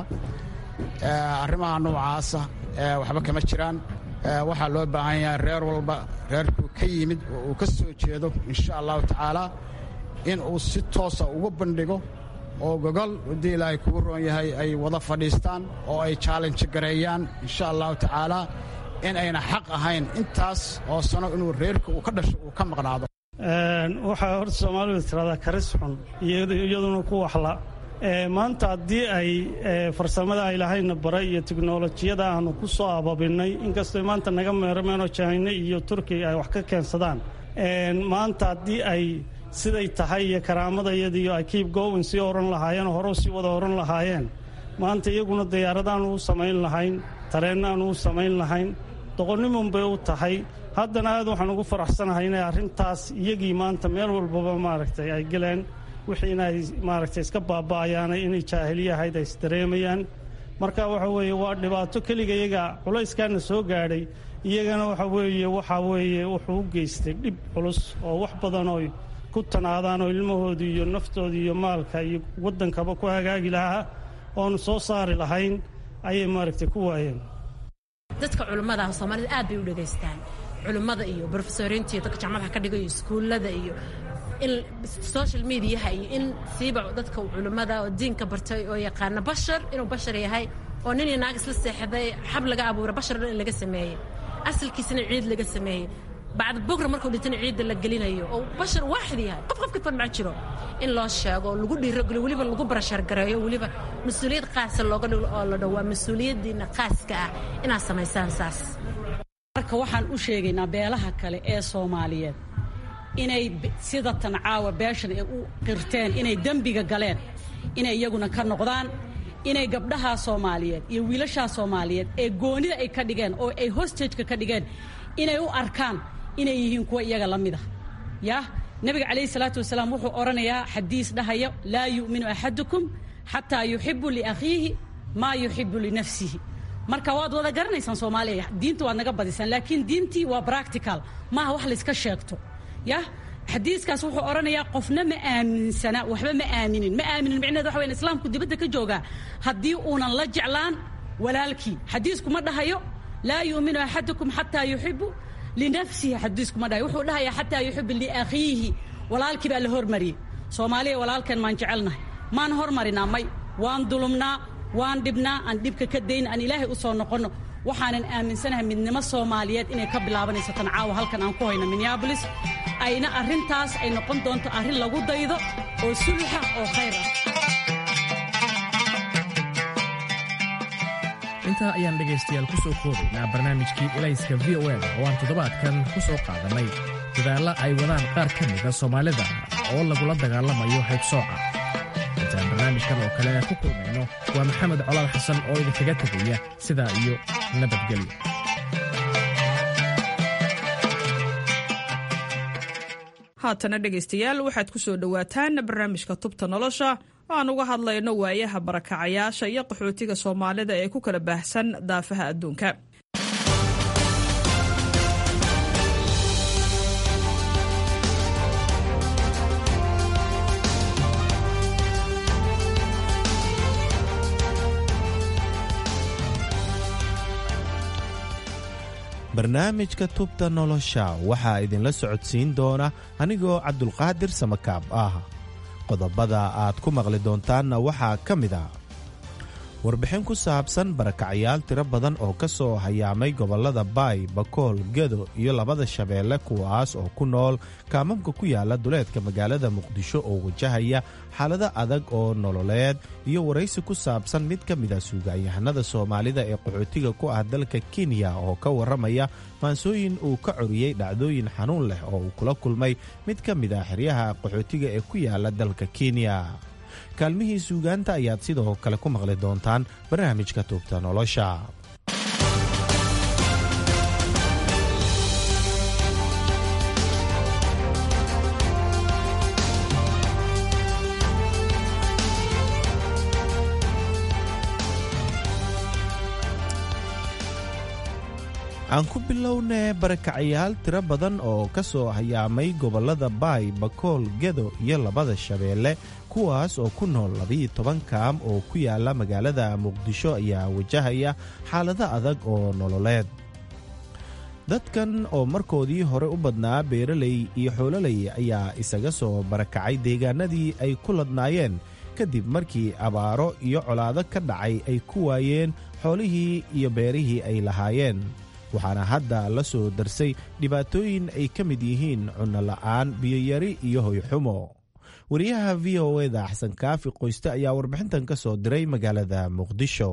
arrimaha noocaasa waxba kama jiraan. waxaa loo baahan yahay reer walba reerkuu ka yimid oo uu ka soo jeedo insha allahu tacaala in uu si toosa ugu bandhigo oo gogol haddii ilaahay kugu roon yahay ay wada fadhiistaan oo ay challenge gareeyaan insha allahu tacaala in ayna xaq ahayn intaas oo sano inuu reerka uu ka dhasho uu ka maqnaado. waxaa horta soomaalidu tiradaa karis xun iyaduna ku waxla maanta haddii ay farsamada ilahayna baray iyo tiknolojiyada aanu ku soo ababinnay inkastoo maanta naga meermeenoo jahayne iyo turkiga ay wax ka keensadaan maanta haddii ay siday tahay iyo karaamadayadiiyo ay kiib gowin sii oran lahaayeen oo hore sii wada oran lahaayeen maanta iyaguna diyaaradaanu u samayn lahayn tareennaanu u samayn lahayn doqonnimun bay u tahay. haddana aad waxaan ugu faraxsanahay inay arrintaas iyagii maanta meel walbaba maaragtay ay geleen wixiina ay maaragtay iska baaba'ayaanay inay jaahiliye ahayd ay isdareemayaan marka waxa weeye waa dhibaato keliga iyaga culayskaana soo gaadhay iyagana waxa weeye waxaa weeye wuxuu u geystay dhib culus oo wax badan oo ku tanaadaan oo ilmahoodii iyo naftoodii iyo maalka iyo waddankaba ku hagaagi lahaa oonu soo saari lahayn ayay maaragtay ku waayeen. dadka culimmada soomaalida aad bay u dhegaystaan culimmada iyo brofesoriinta iyo dadka jaamacadaha ka dhigayo iskuullada iyo in social mediaha iyo in siiba dadka culimmada oo diinka bartay oo yaqaana bashar inuu bashar yahay oo nin iyo naag isla seexday xab laga abuuray bashar in laga sameeyey asalkiisana ciid laga sameeyey bacd bugra markuu dhintana ciidda la gelinayo oo bashar waaxid yahay qof qofka fadma jiro in loo sheego lagu dhiirigeliyo weliba lagu barashar gareeyo weliba mas'uuliyad qaas looga dhigo oo la dhawaa mas'uuliyadiina qaaska ah inaad samaysaan saas. marka waxaan u sheegaynaa beelaha kale ee Soomaaliyeed inay sida tan caawa beeshan ay u qirteen inay dambiga galeen inay iyaguna ka noqdaan inay gabdhaha Soomaaliyeed iyo wiilasha Soomaaliyeed ee goonida ay ka dhigeen oo ay hostage ka dhigeen inay u arkaan inay yihiin kuwa iyaga la mid ah. yaa nabiga kaleey salaatu wasalaam wuxuu oranayaa xadiis dhahayo laa yu'minu ahadukum hatta yuhibbu li akhihi ma yuhibbu li nafsihi. marka waad wada garanaysaan Soomaaliya diintu waa naga badisaan laakiin diintii waa practical ma wax la iska sheegto. yaa xadiiskaas wuxuu oranayaa qofna ma aaminsana waxba ma aaminin ma aaminin micnaheedu waxa weyn islaamku dibadda ka jooga haddii uunan la jeclaan walaalkii xadiisku ma dhahayo laa yu'minu ahadukum hatta yuhibbu li nafsihi xadiisku ma dhahayo wuxuu dhahayaa hatta yuhibbu li akhihi walaalkii baa la hormariyay. Soomaaliya walaalkan maan jecelnahay maan hormarinaa may waan dulumnaa waan dhibnaa aan dhibka ka dayn aan ilaahay u soo noqonno waxaanan aaminsanahay midnimo soomaaliyeed inay ka bilaabanayso tan caawa halkan aan ku hayno minneabolis ayna arrintaas ay noqon doonto arrin lagu daydo oo sulxa oo khayr ah. intaa ayaan dhegaystayaal ku soo koobaynaa barnaamijkii elayska v o eda oo aan toddobaadkan ku soo qaadannay dadaalla ay wadaan qaar ka mida soomaalida oo lagula dagaalamayo haybsooca. intaan barnaamijkan oo kale ku kulmayno waa maxamed colaal xasan oo idinkaga tegaya sidaa iyo nabadgelyo. haatana dhegaystayaal waxaad ku soo dhowaataan barnaamijka tubta nolosha aan uga hadlayno waayaha barakacayaasha iyo qaxootiga soomaalida ee ku kala baahsan daafaha adduunka. barnaamijka tubta nolosha waxaa idinla socodsiin doona anigoo cabdulqaadir samakaab ah. qodobada aad ku maqli doontaanna waxaa ka mid ah warbixin ku saabsan barakacayaal tiro badan oo ka soo hayaamay gobollada baay, bakool, gedo iyo labada shabeelle kuwaas oo ku nool kaamamka ku yaala duleedka magaalada muqdisho oo wajahaya xaalado adag oo nololeed iyo waraysi ku saabsan mid ka mid a suugaanyahanada soomaalida ee qaxootiga ku ah dalka kenya oo ka warramaya maansooyin uu ka coriyey dhacdooyin xanuun leh oo uu kula kulmay mid ka mid ah xeryaha qaxootiga ee ku yaala dalka kenya. kaalmihii suugaanta ayaad sidoo kale ku maqli doontaan barnaamijka tubta nolosha. aan ku bilownee barakacayaal tiro badan oo ka soo hayaamay gobollada baay, bakool, gedo iyo labada shabeelle kuwaas oo ku nool labiyo toban kaam oo ku yaala magaalada muqdisho ayaa wajahaya xaalado adag oo nololeed. dadkan oo markoodii hore u badnaa beeraley iyo xoololey ayaa isaga soo barakacay deegaanadii ay ku ladnaayeen kadib markii abaaro iyo colaado ka dhacay ay ku waayeen xoolihii iyo beerihii ay lahaayeen, waxaana hadda la soo darsay dhibaatooyin ay ka mid yihiin cunno la'aan, biyoyari iyo hoyxumo. wariyaha v o eda xasan kaafi qoyste ayaa warbixintan ka soo diray magaalada muqdisho.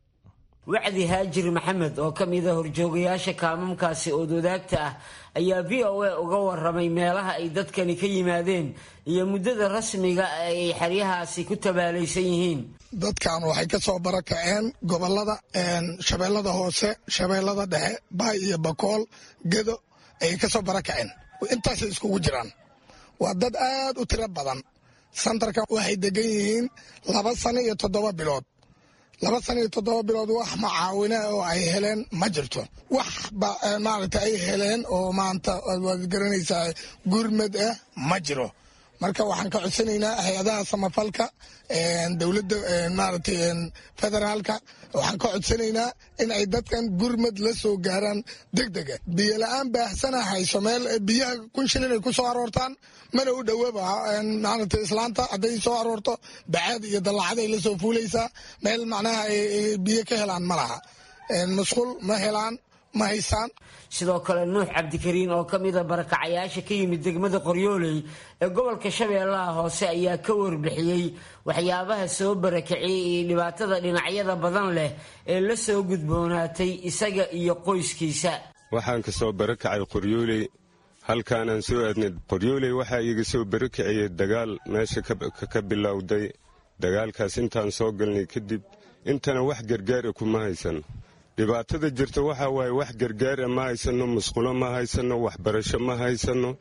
wacdi haajir maxamed oo ka mida horjoogayaasha kaamamkaasi oo wadaagta ah ayaa v o a uga warramay meelaha ay dadkani ka yimaadeen iyo muddada rasmiga ay xeryahaasi ku tabaalaysan yihiin. dadkan waxay ka soo barakaceen gobolada shabeellada hoose, shabeellada dhexe, baay iyo bakool, gedo ayay ka soo barakaceen. intaasay iskugu jiraan. waa dad aad u tiro badan. santarkan waxay degan yihiin laba sano iyo toddoba bilood. laba sano iyo toddoba bilood wax macaawina oo ay heleen ma jirto. wax maaragta ay heleen oo maanta waad garanaysaa gurmad ah ma jiro. marka waxaan ka codsanaynaa hay-adaha samafalka, dowladda maaragtay federaalka, waxaan ka codsanaynaa in ay dadkan gurmad la soo gaaraan degdega. biyo la-aan baahsana hayso, meel biyaha kun shilin ay ku soo aroortaan mana u dhowaba maaragtay islaanta hadday soo aroorto bacaad iyo dallacaday la soo fuulaysaa. meel macnaha ay biyo ka helaan ma laha, masquul ma helaan, ma haysaan. sidoo kale nuux cabdikariin oo ka mida barakacayaasha ka yimid degmada qoryooley ee gobolka shabeellaha hoose ayaa ka warbixiyey waxyaabaha soo barakaciyey iyo dhibaatada dhinacyada badan leh ee la soo gudboonaatay isaga iyo qoyskiisa. waxaan ka soo barakacay qoryooley, halkaanaan soo aadnay qoryooley. waxaa iiga soo barakaciyey dagaal meesha ka bilowday. dagaalkaas intaan soo galnay kadib intana wax gargaara kuma haysano. dhibaatada jirta waxaa waaye wax gargaara ma haysano, musqulo ma haysano, waxbarasho ma haysano.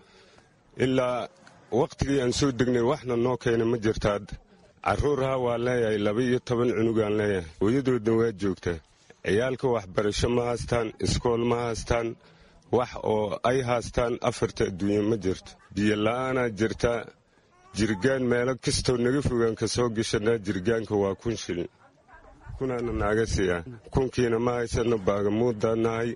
ilaa wakhtigii aan soo degnay waxna noo keena ma jirtaad. carruurha waa leeyahay, laba iyo toban cunugaan leeyahay, hooyadoodna waa joogtaa. ciyaalka waxbarasho ma haystaan, iskool ma haystaan, wax oo ay haystaan afarta adduunya ma jirto. biyo la'aanaa jirtaa. jirgaan meelo kastoo naga fogaan ka soo gashanaa jirgaanka waa kun shilin, kunaana naaga siiyaa. kunkiina ma haysano, baagamuuddaa nahay,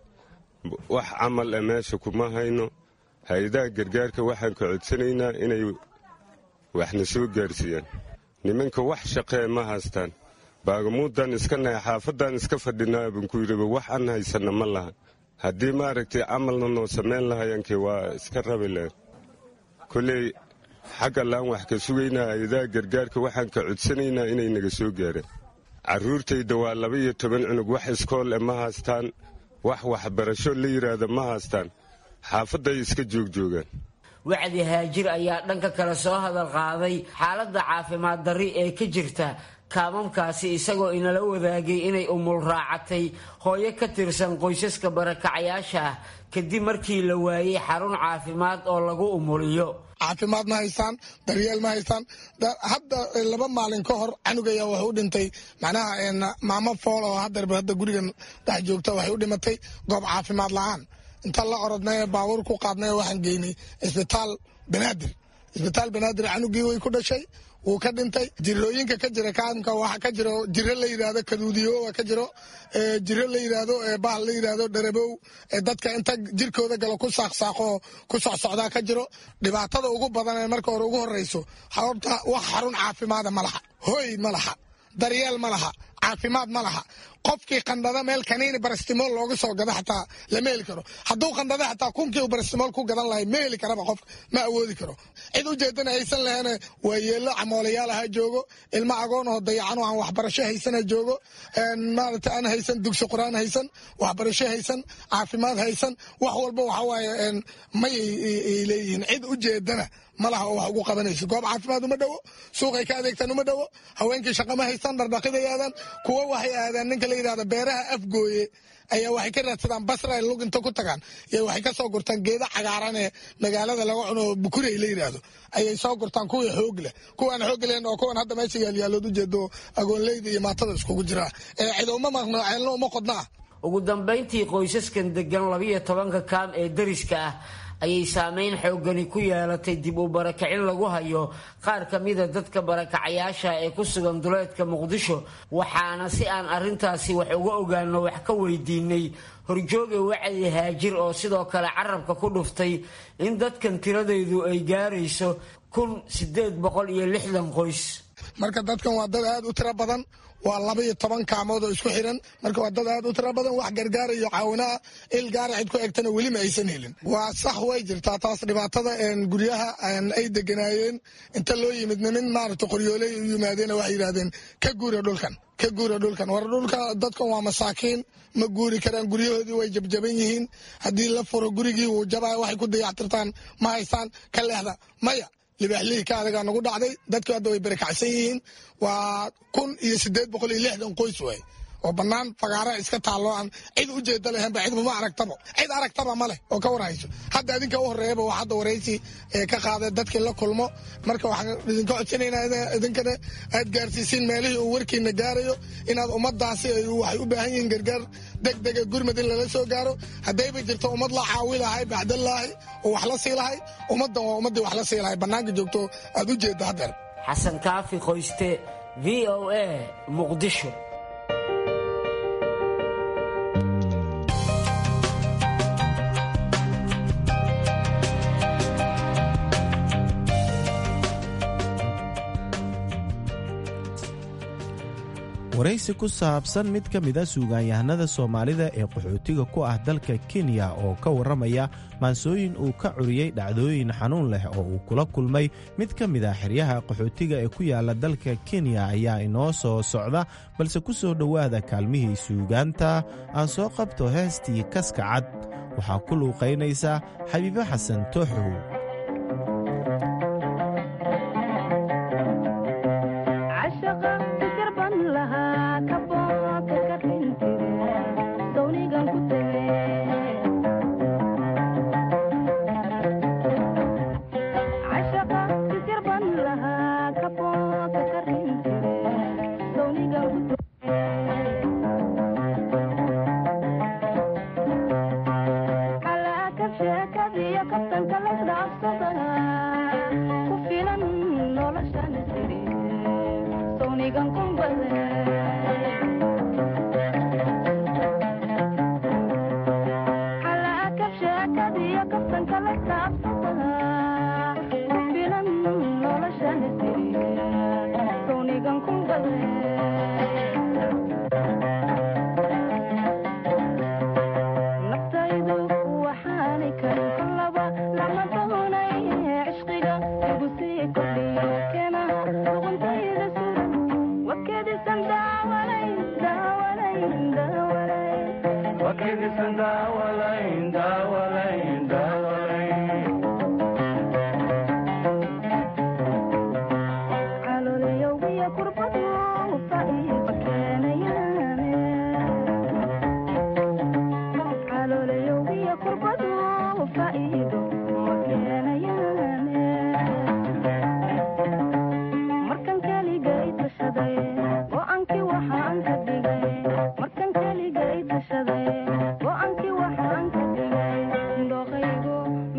wax camal ah meesha kuma hayno. hay-adaha gargaarka waxaan ka codsanaynaa inay waxna soo gaarsiiyaan. nimanka wax shaqee ma haystaan, baagamuuddaan iska nahay xaafadaan iska fadhinaa baan ku yidhi wax aan haysanna ma laha haddii maaragtay camalna noo samayn lahayankii waa iska rabi leh kolley xagga laan wax ka sugaynaa hay-adaha gargaarka waxaan ka codsanaynaa inay naga soo gaareen carruurtayda waa laba iyo toban cunug wax iskool e ma haystaan wax waxbarasho la yidhaahda ma haystaan xaafadday iska joogjoogaan wacdi haajir ayaa dhanka kale soo hadal qaaday xaaladda caafimaad darri ee ka jirta kaamamkaasi isagoo inala wadaagay inay umul raacatay hooyo ka tirsan qoysaska barakacayaasha ah kadib markii la waayey xarun caafimaad oo lagu umuliyo caafimaad ma haystaan daryeel ma haystaan hadda laba maalin ka hor canugaya wuxuu u dhintay macnaha maamo fool oo haddeerba hadda gurigan dhex joogta waxay u dhimatay goob caafimaad la'aan inta la orodnay baabuur ku qaadnay waxaan geynay isbitaal banaadir isbitaal banaadir canugii way ku dhashay wuu ka dhintay jirooyinka ka jira kaamka waxa ka jiro jiro la yiraahdo kaduudiyo waa ka jiro jiro la yiraahdo bahal la yiraahdo dharabow dadka inta jirkooda galo ku saaqsaaqo ku socsocda ka jiro dhibaatada ugu badan ee marka hore ugu horeyso xarunta wax xarun caafimaad ma laha hooy ma laha daryeel ma laha caafimaad ma laha qofkii qandhada meel kaniini barastimool looga soo gada xataa lama heli karo hadduu qandhada xataa kunkii barastimool ku gadan lahay ma heli karaba qofka ma awoodi karo cid u jeedana haysan lahana waa yeelo camoolayaal aha joogo ilmo agoon oo dayacan oo aan waxbarasho haysana joogo maarata aan haysan dugsi quraan haysan waxbarasho haysan caafimaad haysan wax walba waxa waaye may leeyihiin cid u jeedana malaha oo wax ugu qabanayso goob caafimaad uma dhowo suuqay ka adeegtaan uma dhowo haweenkii shaqa ma haystaan dhardhaqiday aadaan kuwa waxay aadaan ninka la yidhahda beeraha afgooye ayaa waxay ka raadsadaan basra lug inta ku tagaan iyo waxay ka soo gurtaan geeda cagaaran ee magaalada laga cuno bukurey la yidhaahdo ayay soo gurtaan kuwii xoog leh kuwaan xoog lehen oo kuwan hadda meesha yaalyaalood u jeedo agoonleyda iyo maatada iskugu jira cid uma maqno ceelna uma qodnaa ugu dambayntii qoysaskan degan labiyo tobanka kaam ee dariska ah ayay saameyn xoogani ku yeelatay dib u barakacin lagu hayo qaar ka mida dadka barakacayaasha ee ku sugan duleedka muqdisho waxaana si aan arrintaasi wax uga ogaano wax ka weydiinay horjooga wacdi haajir oo sidoo kale carabka ku dhuftay in dadkan tiradeedu ay gaarayso kun sideed boqol iyo lixdan qoys marka dadkan waa dad aad u tiro badan waa laba iyo toban kaamood oo isku xiran marka waa dad aad u tiro badan wax gargaara iyo caawinaa il gaara cid ku egtana weli ma aysan helin waa sax way jirtaa taas dhibaatada guryaha ay deganaayeen inta loo yimid nin maarata qoryooley u yimaadeen waxay yidhahdeen ka guura dhulkan ka guura dhulkan war dhulka dadkan waa masaakiin ma guuri karaan guryahoodii way jabjaban yihiin haddii la furo gurigii wuu jabaya waxay ku dayactirtaan ma haystaan ka leexda maya libaaxlihii ka adagaa nagu dhacday dadku hadda way barakacsan yihiin waa kun iyo sideed boqol iyo lixdan qoys waay oo bannaan fagaara iska taallo aan cid u jeeda lahaynba cidba ma aragtaba cid aragtaba ma leh oo ka warhayso hadda idinka u horreeyaba waa hadda waraysi ee ka qaaday dadkii la kulmo marka waxaan idinka codsanaynaa idinkana aad gaarsiisiin meelihii uu warkiina gaarayo inaad ummaddaasi waxay u baahan yihiin gargaar degdega gurmad in lala soo gaaro haddayba jirto ummad la caawi lahay bacdallaahi oo wax la sii lahay ummaddan waa ummaddii wax la sii lahay bannaanka joogto aad u jeedda haddeer xasan kaafi qoyste v o a muqdisho waraysi ku saabsan mid ka mida suugaanyahanada soomaalida ee qaxootiga ku ah dalka kenya oo ka warramaya maansooyin uu ka curiyey dhacdooyin xanuun leh oo uu kula kulmay mid ka mid a xeryaha qaxootiga ee ku yaala dalka kenya ayaa inoo soo socda balse ku soo dhowaada kaalmihii suugaanta aan soo qabto heestii kaska cad waxaa ku luuqaynaysa xabiibo xasan tooxow Sonigan kun badan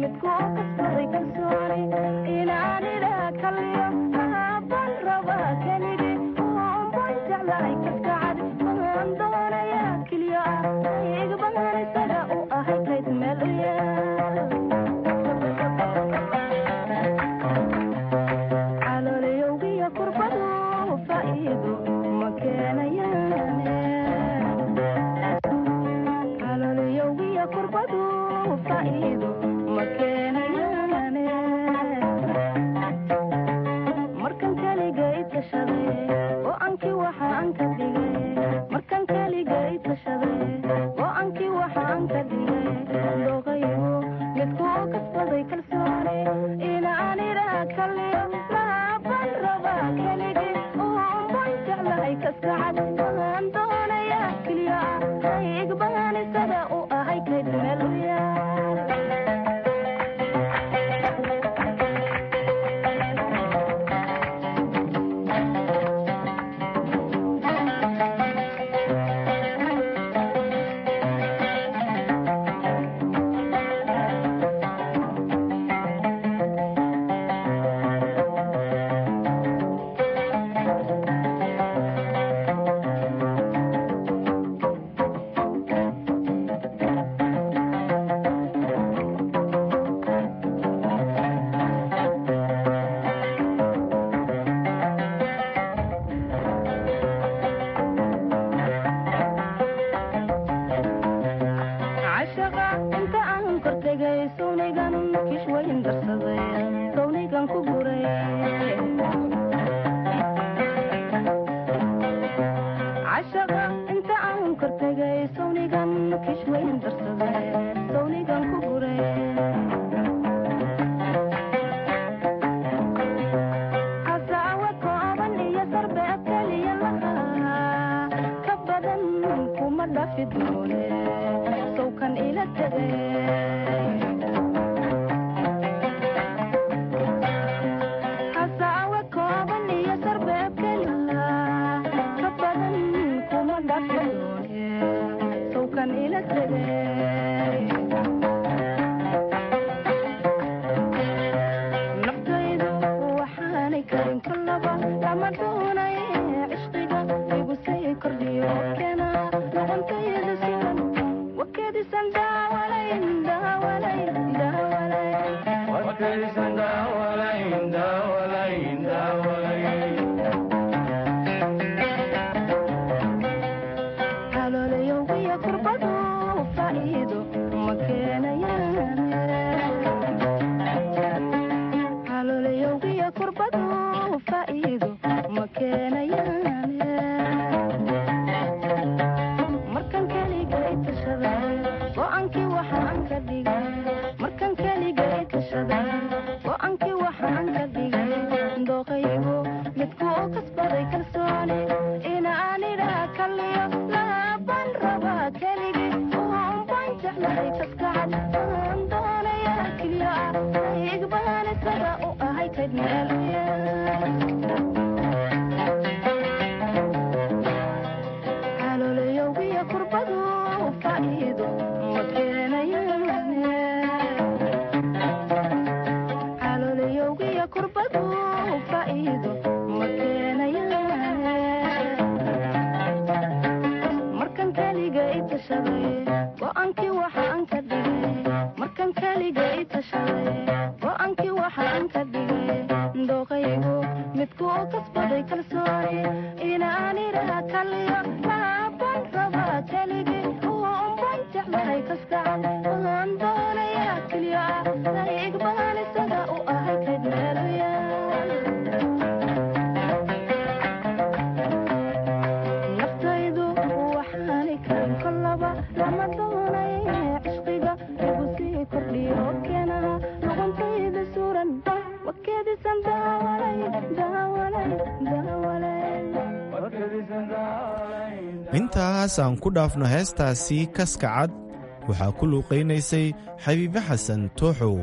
intaas aan ku dhaafno heestaasi kaskacad waxaa ku luuqaynaysay xabiibe xasan tooxow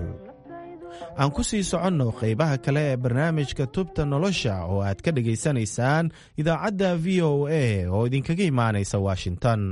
aan ku sii soconno qaybaha kale ee barnaamijka tubta nolosha oo aad ka dhegaysanaysaan idaacadda v o a oo idinkaga imaanaysa washington.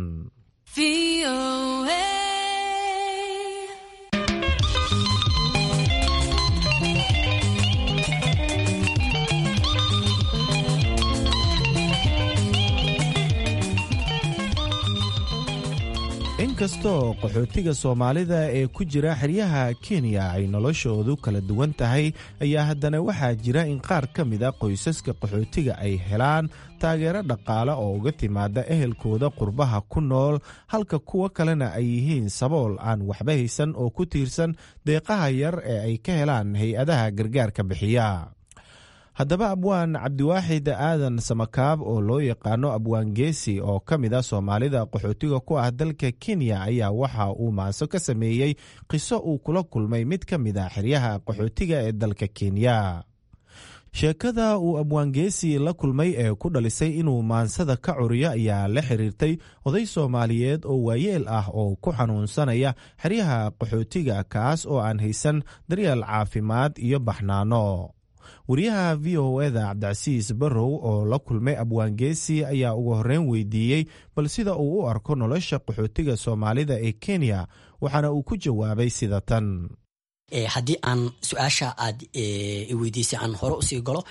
inkastoo qaxootiga soomaalida ee ku jira xeryaha kenya ay noloshoodu kala duwan tahay ayaa haddana waxaa jira in qaar ka mida qoysaska qaxootiga ay helaan taageero dhaqaale oo uga timaada ehelkooda qurbaha ku nool halka kuwo kalena ay yihiin sabool aan waxba haysan oo ku tiirsan deeqaha yar ee ay ka helaan hay-adaha gargaarka bixiya. haddaba abwaan cabdiwaaxid aadan samakaab oo loo yaqaano abwaan geesi oo ka mid a soomaalida qaxootiga ku ah dalka kenya ayaa waxa uu maanso ka sameeyey qiso uu kula kulmay mid ka mid a xeryaha qaxootiga ee dalka kenya. sheekada uu abwaan geesi la kulmay ee ku dhalisay inuu maansada ka curiyo ayaa la xiriirtay oday soomaaliyeed oo waayeel ah oo ku xanuunsanaya xeryaha qaxootiga kaas oo aan haysan daryeel caafimaad iyo baxnaano. wariyaha v o eda cabdicasiis barrow oo la kulmay abwaan geesi ayaa ugu horreyn weydiiyey bal sida uu u arko nolosha qaxootiga soomaalida ee kenya waxaana uu ku jawaabay sida tan. haddii aan su-aasha aad weydiisay aan hore usii galo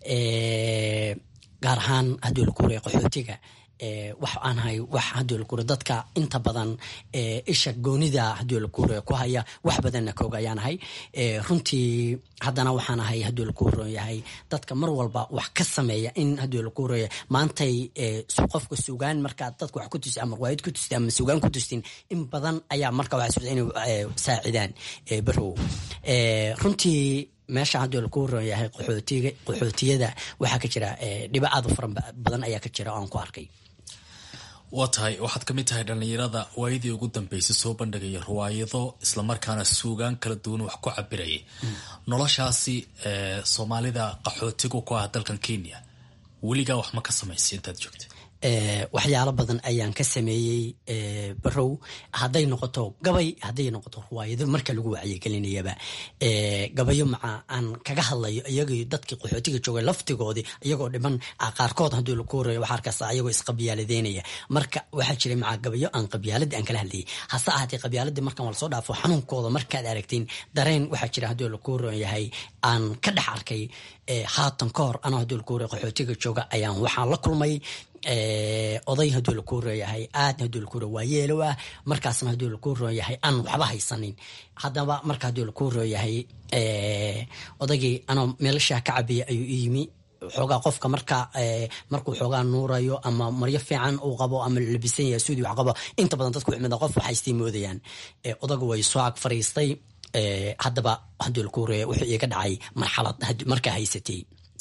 gaar ahaan haddii la kuuraya qaxootiga wax aan hay wax haddii la kuura dadka inta badan isha goonida haddii la kuura ku haya wax badanna kooga ayaan ahay runtii haddana waxaan ahay haddii la kuuran yahay dadka mar walba wax ka sameeya in haddii la kuuraya maantay qofka sugaan markaa dadka wax ku tusi ama riwaayad ku tusti ama sugaan ku tustin in badan ayaa marka waxay suurta inay saacidaan barrow runtii meesha haddii la kuuran yahay qaxootiga qaxootiyada waxaa ka jira dhiba aad u fara badan ayaa ka jira oo aan ku arkay. waa tahay waxaad ka mid tahay dhallinyarada waayadii ugu dambeysay soo bandhigaya riwaayado islamarkaana suugaan kala duwan wax ku cabirayay noloshaasi soomaalida qaxootigu ku ah dalkan kenya weligaa wax ma ka samaysay intaad joogtay? waxyaalo badan ayaan ka sameeyey barrow hadday noqoto gabay hadday noqoto riwaayado marka lagu wacyigelinayaba gabayo maca aan kaga hadlayo iyagii dadkii qaxootiga joogay laftigoodii iyagoo dhiban qaarkood haddii la kuurayo waxaa arkaysa iyagoo isqabyaaladeynaya marka waxaa jiray maca gabayo aan qabyaaladii aan kala hadlayay hase ahaatee qabyaaladii markaan wala soo dhaafo xanuunkooda markaad aragtiin dareen waxaa jira haddii la kuuran yahay aan ka dhex arkay haatan ka hor anoo haddii la kuuraya qaxootiga jooga ayaan waxaan la kulmay oday haddii la kuurayahay aad haddii la kuura waayeelow ah markaasna haddii la kuurayahay aan waxba haysanin haddaba marka haddii la kuurayahay odaygii anoo meelashaa ka cabiya ayuu i yimi xoogaa qofka marka markuu xoogaa nuurayo ama maryo fiican uu qabo ama labisan yahay suudi wax qabo inta badan dadku wixmida qof waxay istii moodayaan odaga way soo ag fariistay haddaba haddii la kuuraya wuxuu iiga dhacay marxalad markaa haysatay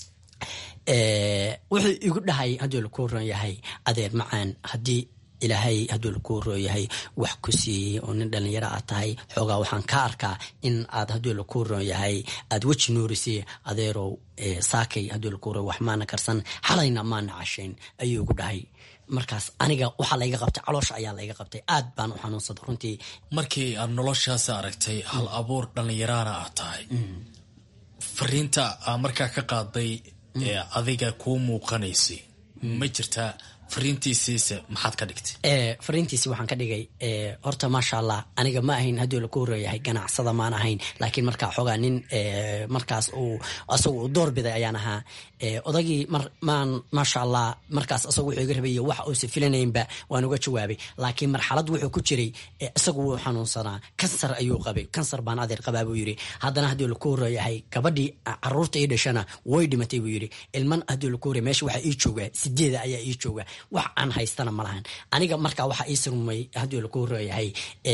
wuxuu igu dhahay haddii la kuu ron yahay adeer macaan haddii ilaahay hadduu la kuu ron yahay wax ku siiyey oo nin dhalinyaro aad tahay xoogaa waxaan ka arkaa in aad haddii la kuu ron yahay aad weji nuurisay adeerow saakay haddii la kuu ron wax maana karsan xalayna maana cashayn ayuu igu dhahay markaas aniga waxaa layga qabtay caloosha ayaa layga qabtay aad baan u xanuunsaday runtii. markii aad noloshaasi aragtay hal abuur dhalinyaraana aad tahay fariinta aa markaa ka qaaday ee adiga kuu muuqanaysay ma jirtaa fariintiisiise maxaad ka dhigtay? fariintiisi waxaan ka dhigay horta maasha allah aniga ma ahayn haddii la ku horeeyahay ganacsada maan ahayn laakiin markaa xoogaa nin markaas uu asagu u door biday ayaan ahaa odagii maan maasha allah markaas asagu wuxuu iga rabay wax uusa filanaynba waan uga jawaabay laakiin marxalad wuxuu ku jiray isagu wuu xanuunsanaa kansar ayuu qabay kansar baan adeer qabaa buu yidhi haddana haddii la ku horeeyahay gabadhii caruurta ii dhashana way dhimatay buu yidhi ilman haddii la ku horeey meesha waxaa ii jooga sideeda ayaa ii jooga wax aan haystana ma lahan aniga markaa waxaa ii sirmay haddii la ku horeeyahay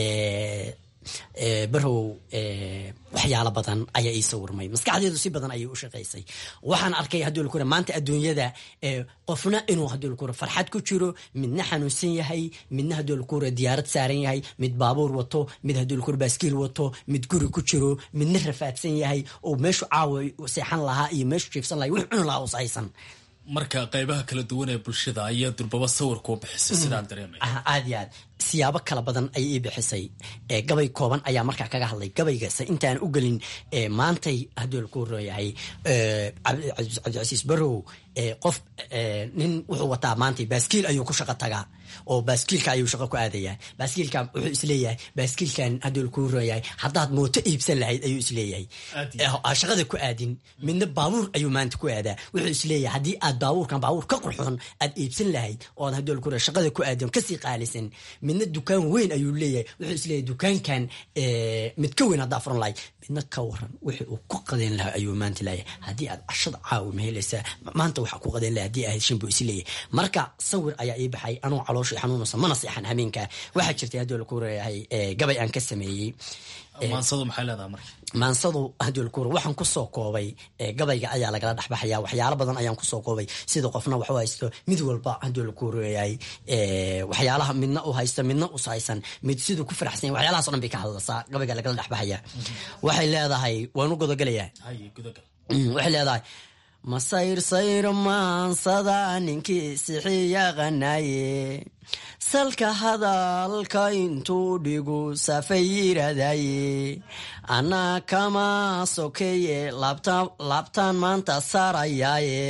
barrow waxyaalo badan ayaa ii sawirmay maskaxdeedu si badan ayay u shaqaysay waxaan arkay haddii lakura maanta adduunyada qofna inuu haddii lakura farxad ku jiro midna xanuunsan yahay midna haddii lakura diyaarad saaran yahay mid baabuur wato mid haddii lakura baaskiil wato mid guri ku jiro midna rafaadsan yahay oo meeshu caawa seexan lahaa iyo meeshu jiifsan lahay wix cuni lahaa us haysan marka qaybaha kala duwan ee bulshada ayaa durbaba sawirkuu bixisay sidaan dareemay aad iyo aad siyaabo kala badan ayay ii bixisay gabay kooban ayaa markaa kaga hadlay gabaygaase intaan u gelin maantay haddii laku horeeyahay cabdicasiis barrow qof nin wuxuu wataa maantay baaskiil ayuu ku shaqo tagaa oo baaskiilka ayuu shaqo ku aadayaa baaskiilka wuxuu isleeyahay baaskiilkan haddii laku horeeyahay haddaad mooto iibsan lahayd ayuu isleeyahay shaqada ku aadin midna baabuur ayuu maanta ku aadaa wuxuu isleeyahay haddii aad baabuurkan baabuur ka qurxoon aad iibsan lahayd oo aad haddii laku horeeyahay shaqada ku aadin kasii qaalisan midna dukaan weyn ayuu leeyahay wuxuu isleeyahay dukaankan mid ka weyn haddaa furan lahay midna ka waran wixii uu ku qadayn lahaa ayuu maanta leeyahay haddii aad cashada caawi ma helaysaa maanta waxaa ku qadayn lahaa haddii ahayd shan buu isleeyahay marka sawir ayaa ii baxay anuu caloosha xanuunaysa mana seexan habeenkaa waxaa jirtay haddii la ku reeyahay gabay aan ka sameeyey maansadu maxay leedahay marka maansadu haddii laku waxaan kusoo koobay gabayga ayaa lagala dhexbaxaya waxyaalo badan ayaan kusoo koobay sida qofna waxu haysto mid walba haddii laku reeyahay waxyaalaha midna u haysta midna us haysan mid siduu ku faraxsan yahay waxyaalahaas o dhan bay ka hadlaysaa gabayga lagala dhexbaxaya waxay leedahay waan u godogelayaa waxay leedahay masayr sayr maansada ninkii sixiyaqanaye salka hadalka intuu dhigu safayiradaye anaa kama sokeeye laabtaan maanta saarayaaye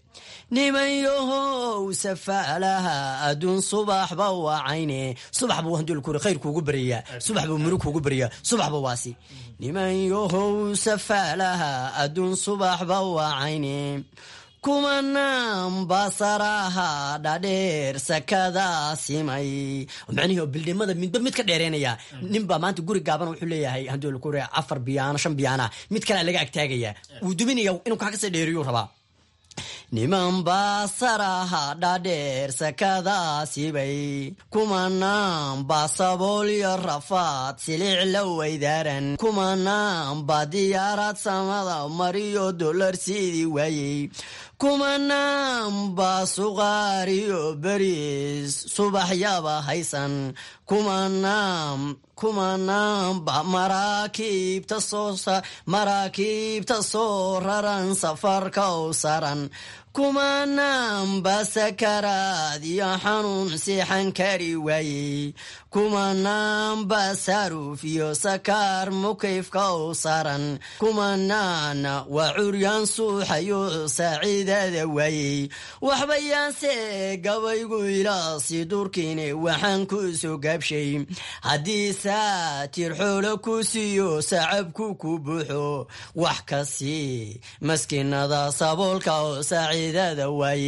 nimanyahow safaalaha adduun subaxba wacayne subax buu handul kuri khayr kuugu bariyaa subax buu murug kuugu bariyaa subaxba waasi nimanyahow safaalaha adduun subaxba wacayne kumanaan basaraha dhadheer sakada simay macnihii oo bildhimada midba mid ka dheereynaya ninbaa maanta guri gaaban wuxuu leeyahay handul kuri afar biyaano shan biyaana mid kalea laga agtaagaya wuu duminaya inuu kaa kasii dheeriyuu rabaa niman basaraha dhadheer sakadaasibay kumanaan ba sabool iyo rafaad siliic la weydaaran kumanaan ba diyaarad samada mariyo dolar siidii waayey kumanaan ba suqaariyo beriis subaxyaba haysan kumanaan kumanaan ba maraakiibta soo maraakiibta soo raran safarka u saran kumanaan ba sakaraad iyo xanuun siixan kari waayey kumanaan ba saruuf iyo sakaar mukayfka u saran kumanaan waa curyaan suuxayo saaciidada waayey waxbayaanse gabaygu ilaasi durkiine waxaan ku soo gaabshay haddii saatir xoolo ku siiyo sacabku ku buuxo wax kasii maskiinada saboolka oo saaciidada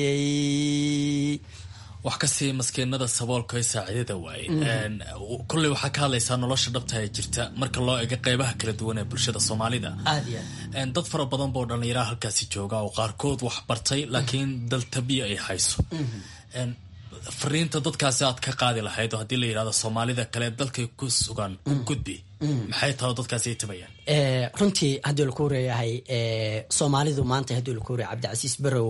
waayey wax kasii maskiinada saboolka ee saaciidada waayey kulley waxaa ka hadlaysaa nolosha dhabta ee jirta marka loo eego qeybaha kala duwan ee bulshada soomaalida dad fara badan boo dhallinyaraha halkaasi jooga oo qaarkood wax bartay laakiin daltabiya ay hayso fariinta dadkaasi aad ka qaadi lahayd oo haddii la yidhahdo soomaalida kale dalkay ku sugan u gudbi maxay taho dadkaasi ay tabayaan runtii haddii laku reeyahay soomaalidu maanta haddii laku reeya cabdicasiis barow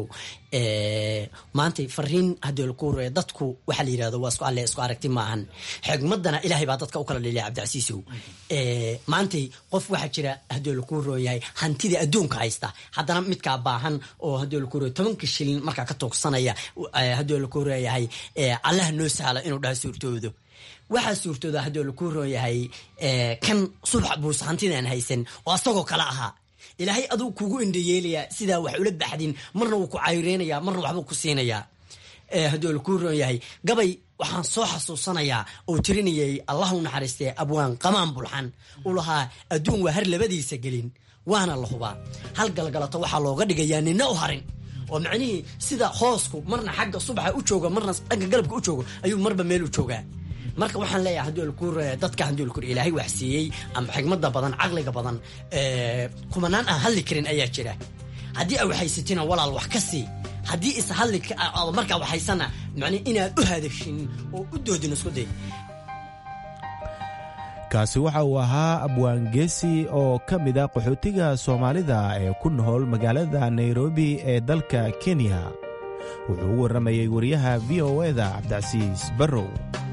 maanta fariin haddii laku reeya dadku waxaa la yidhahdo waa isku alle isku aragti maahan xigmadana ilaahay baa dadka u kala dhiliya cabdicasiisow maantay qof waxaa jira haddii laku rooyahay hantida adduunka haysta haddana midkaa baahan oo haddii laku reeya tobanka shilin markaa ka tuugsanaya haddii laku reeyahay allaha noo sahla inuu dhaha suurtoodo waxaa suurtooda haddii laku rooyahay kan subax buus hantidaan haysan oo asagoo kale ahaa ilaahay aduu kugu indhayeelayaa sidaa wax ula baxdin marna wuu ku cayreynaya marna waxbuu ku siinayaa haddii laku rooyahay gabay waxaan soo xasuusanayaa oo tirinayay allah u naxariistee abwaan qamaan bulxan uu lahaa adduun waa har labadiisa gelin waana la hubaa hal galgalato waxaa looga dhigayaa nina u harin oo macnihii sida hoosku marna xagga subaxa u jooga marna dhanka galabka u joogo ayuu marba meel u joogaa marka waxaan leeyahay haddii laku dadka haddii laku ilaahay wax siiyey ama xigmada badan caqliga badan kumanaan aan hadli karin ayaa jira haddii a waxaysatina walaal wax ka sii haddii is hadli markaa waxaysana macnii inaad u hadashin oo u doodin isku day kaasi waxa uu ahaa abwaan geesi oo ka mid a qaxootiga soomaalida ee ku nool magaalada nairobi ee dalka kenya wuxuu u warramayey wariyaha v o eda cabdicasiis barrow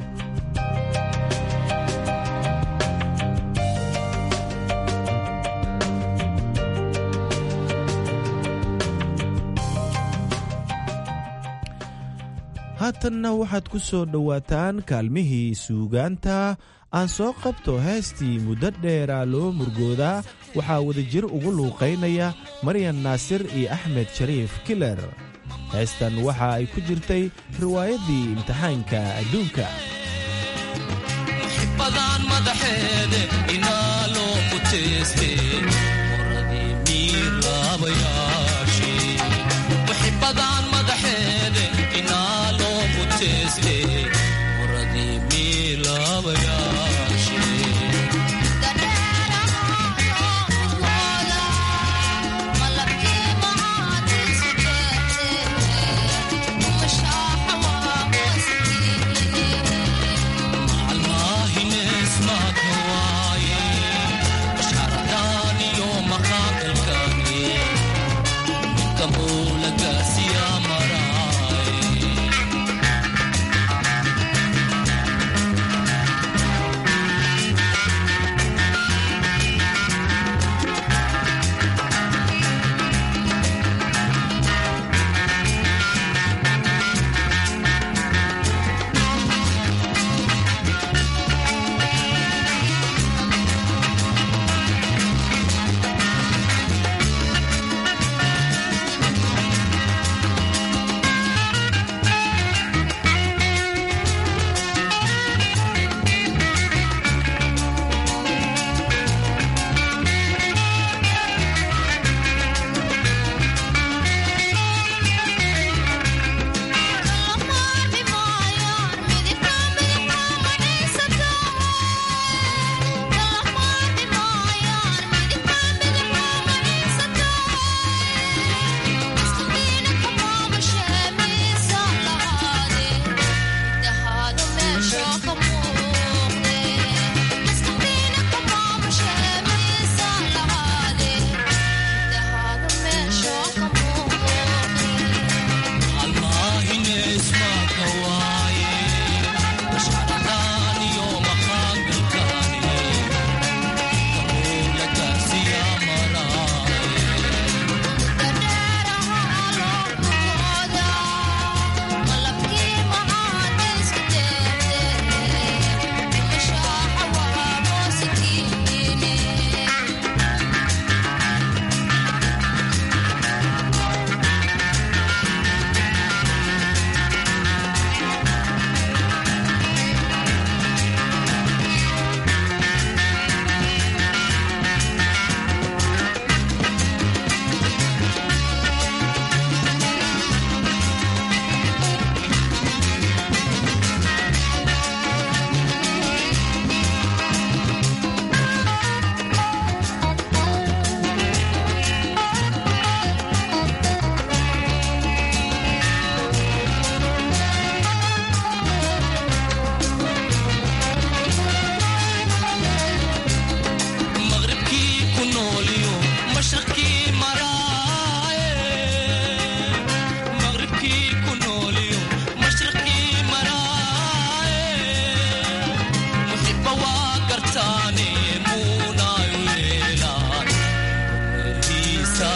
haatanna waxaad ku soo dhowaataan kaalmihii suugaanta aan soo qabto heestii muddo dheera loo murgoodaa waxaa wadajir ugu luuqaynaya maryan naasir iyo axmed shariif kiler heestan waxa ay ku jirtay riwaayaddii imtixaanka adduunka muradii miil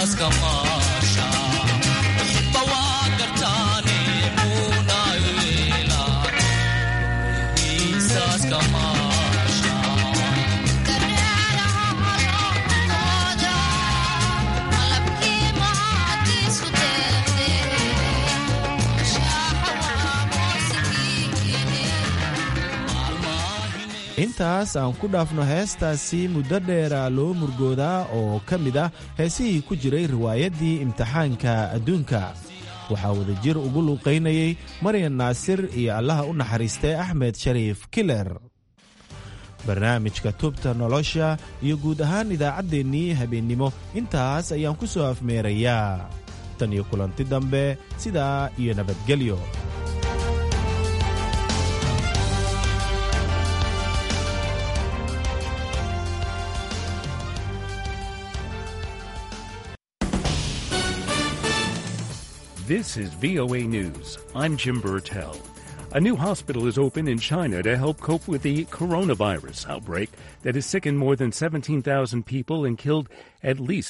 intaas aan ku dhaafno heestaasi muddo dheera loo murgoodaa oo ka mid ah heesihii ku jiray riwaayaddii imtixaanka adduunka waxaa wadajir ugu luuqaynayey maryan naasir iyo allaha u naxariistay axmed shariif kiler barnaamijka tubta nolosha iyo guud ahaan idaacaddeenii habeennimo intaas ayaan ku soo afmeerayaa tan iyo kulanti dambe sidaa iyo nabadgelyo. This is V O A News. I'm Jim Burtell. A new hospital is open in China to help cope with the coronavirus outbreak that has sickened more than seventeen thousand people and killed at least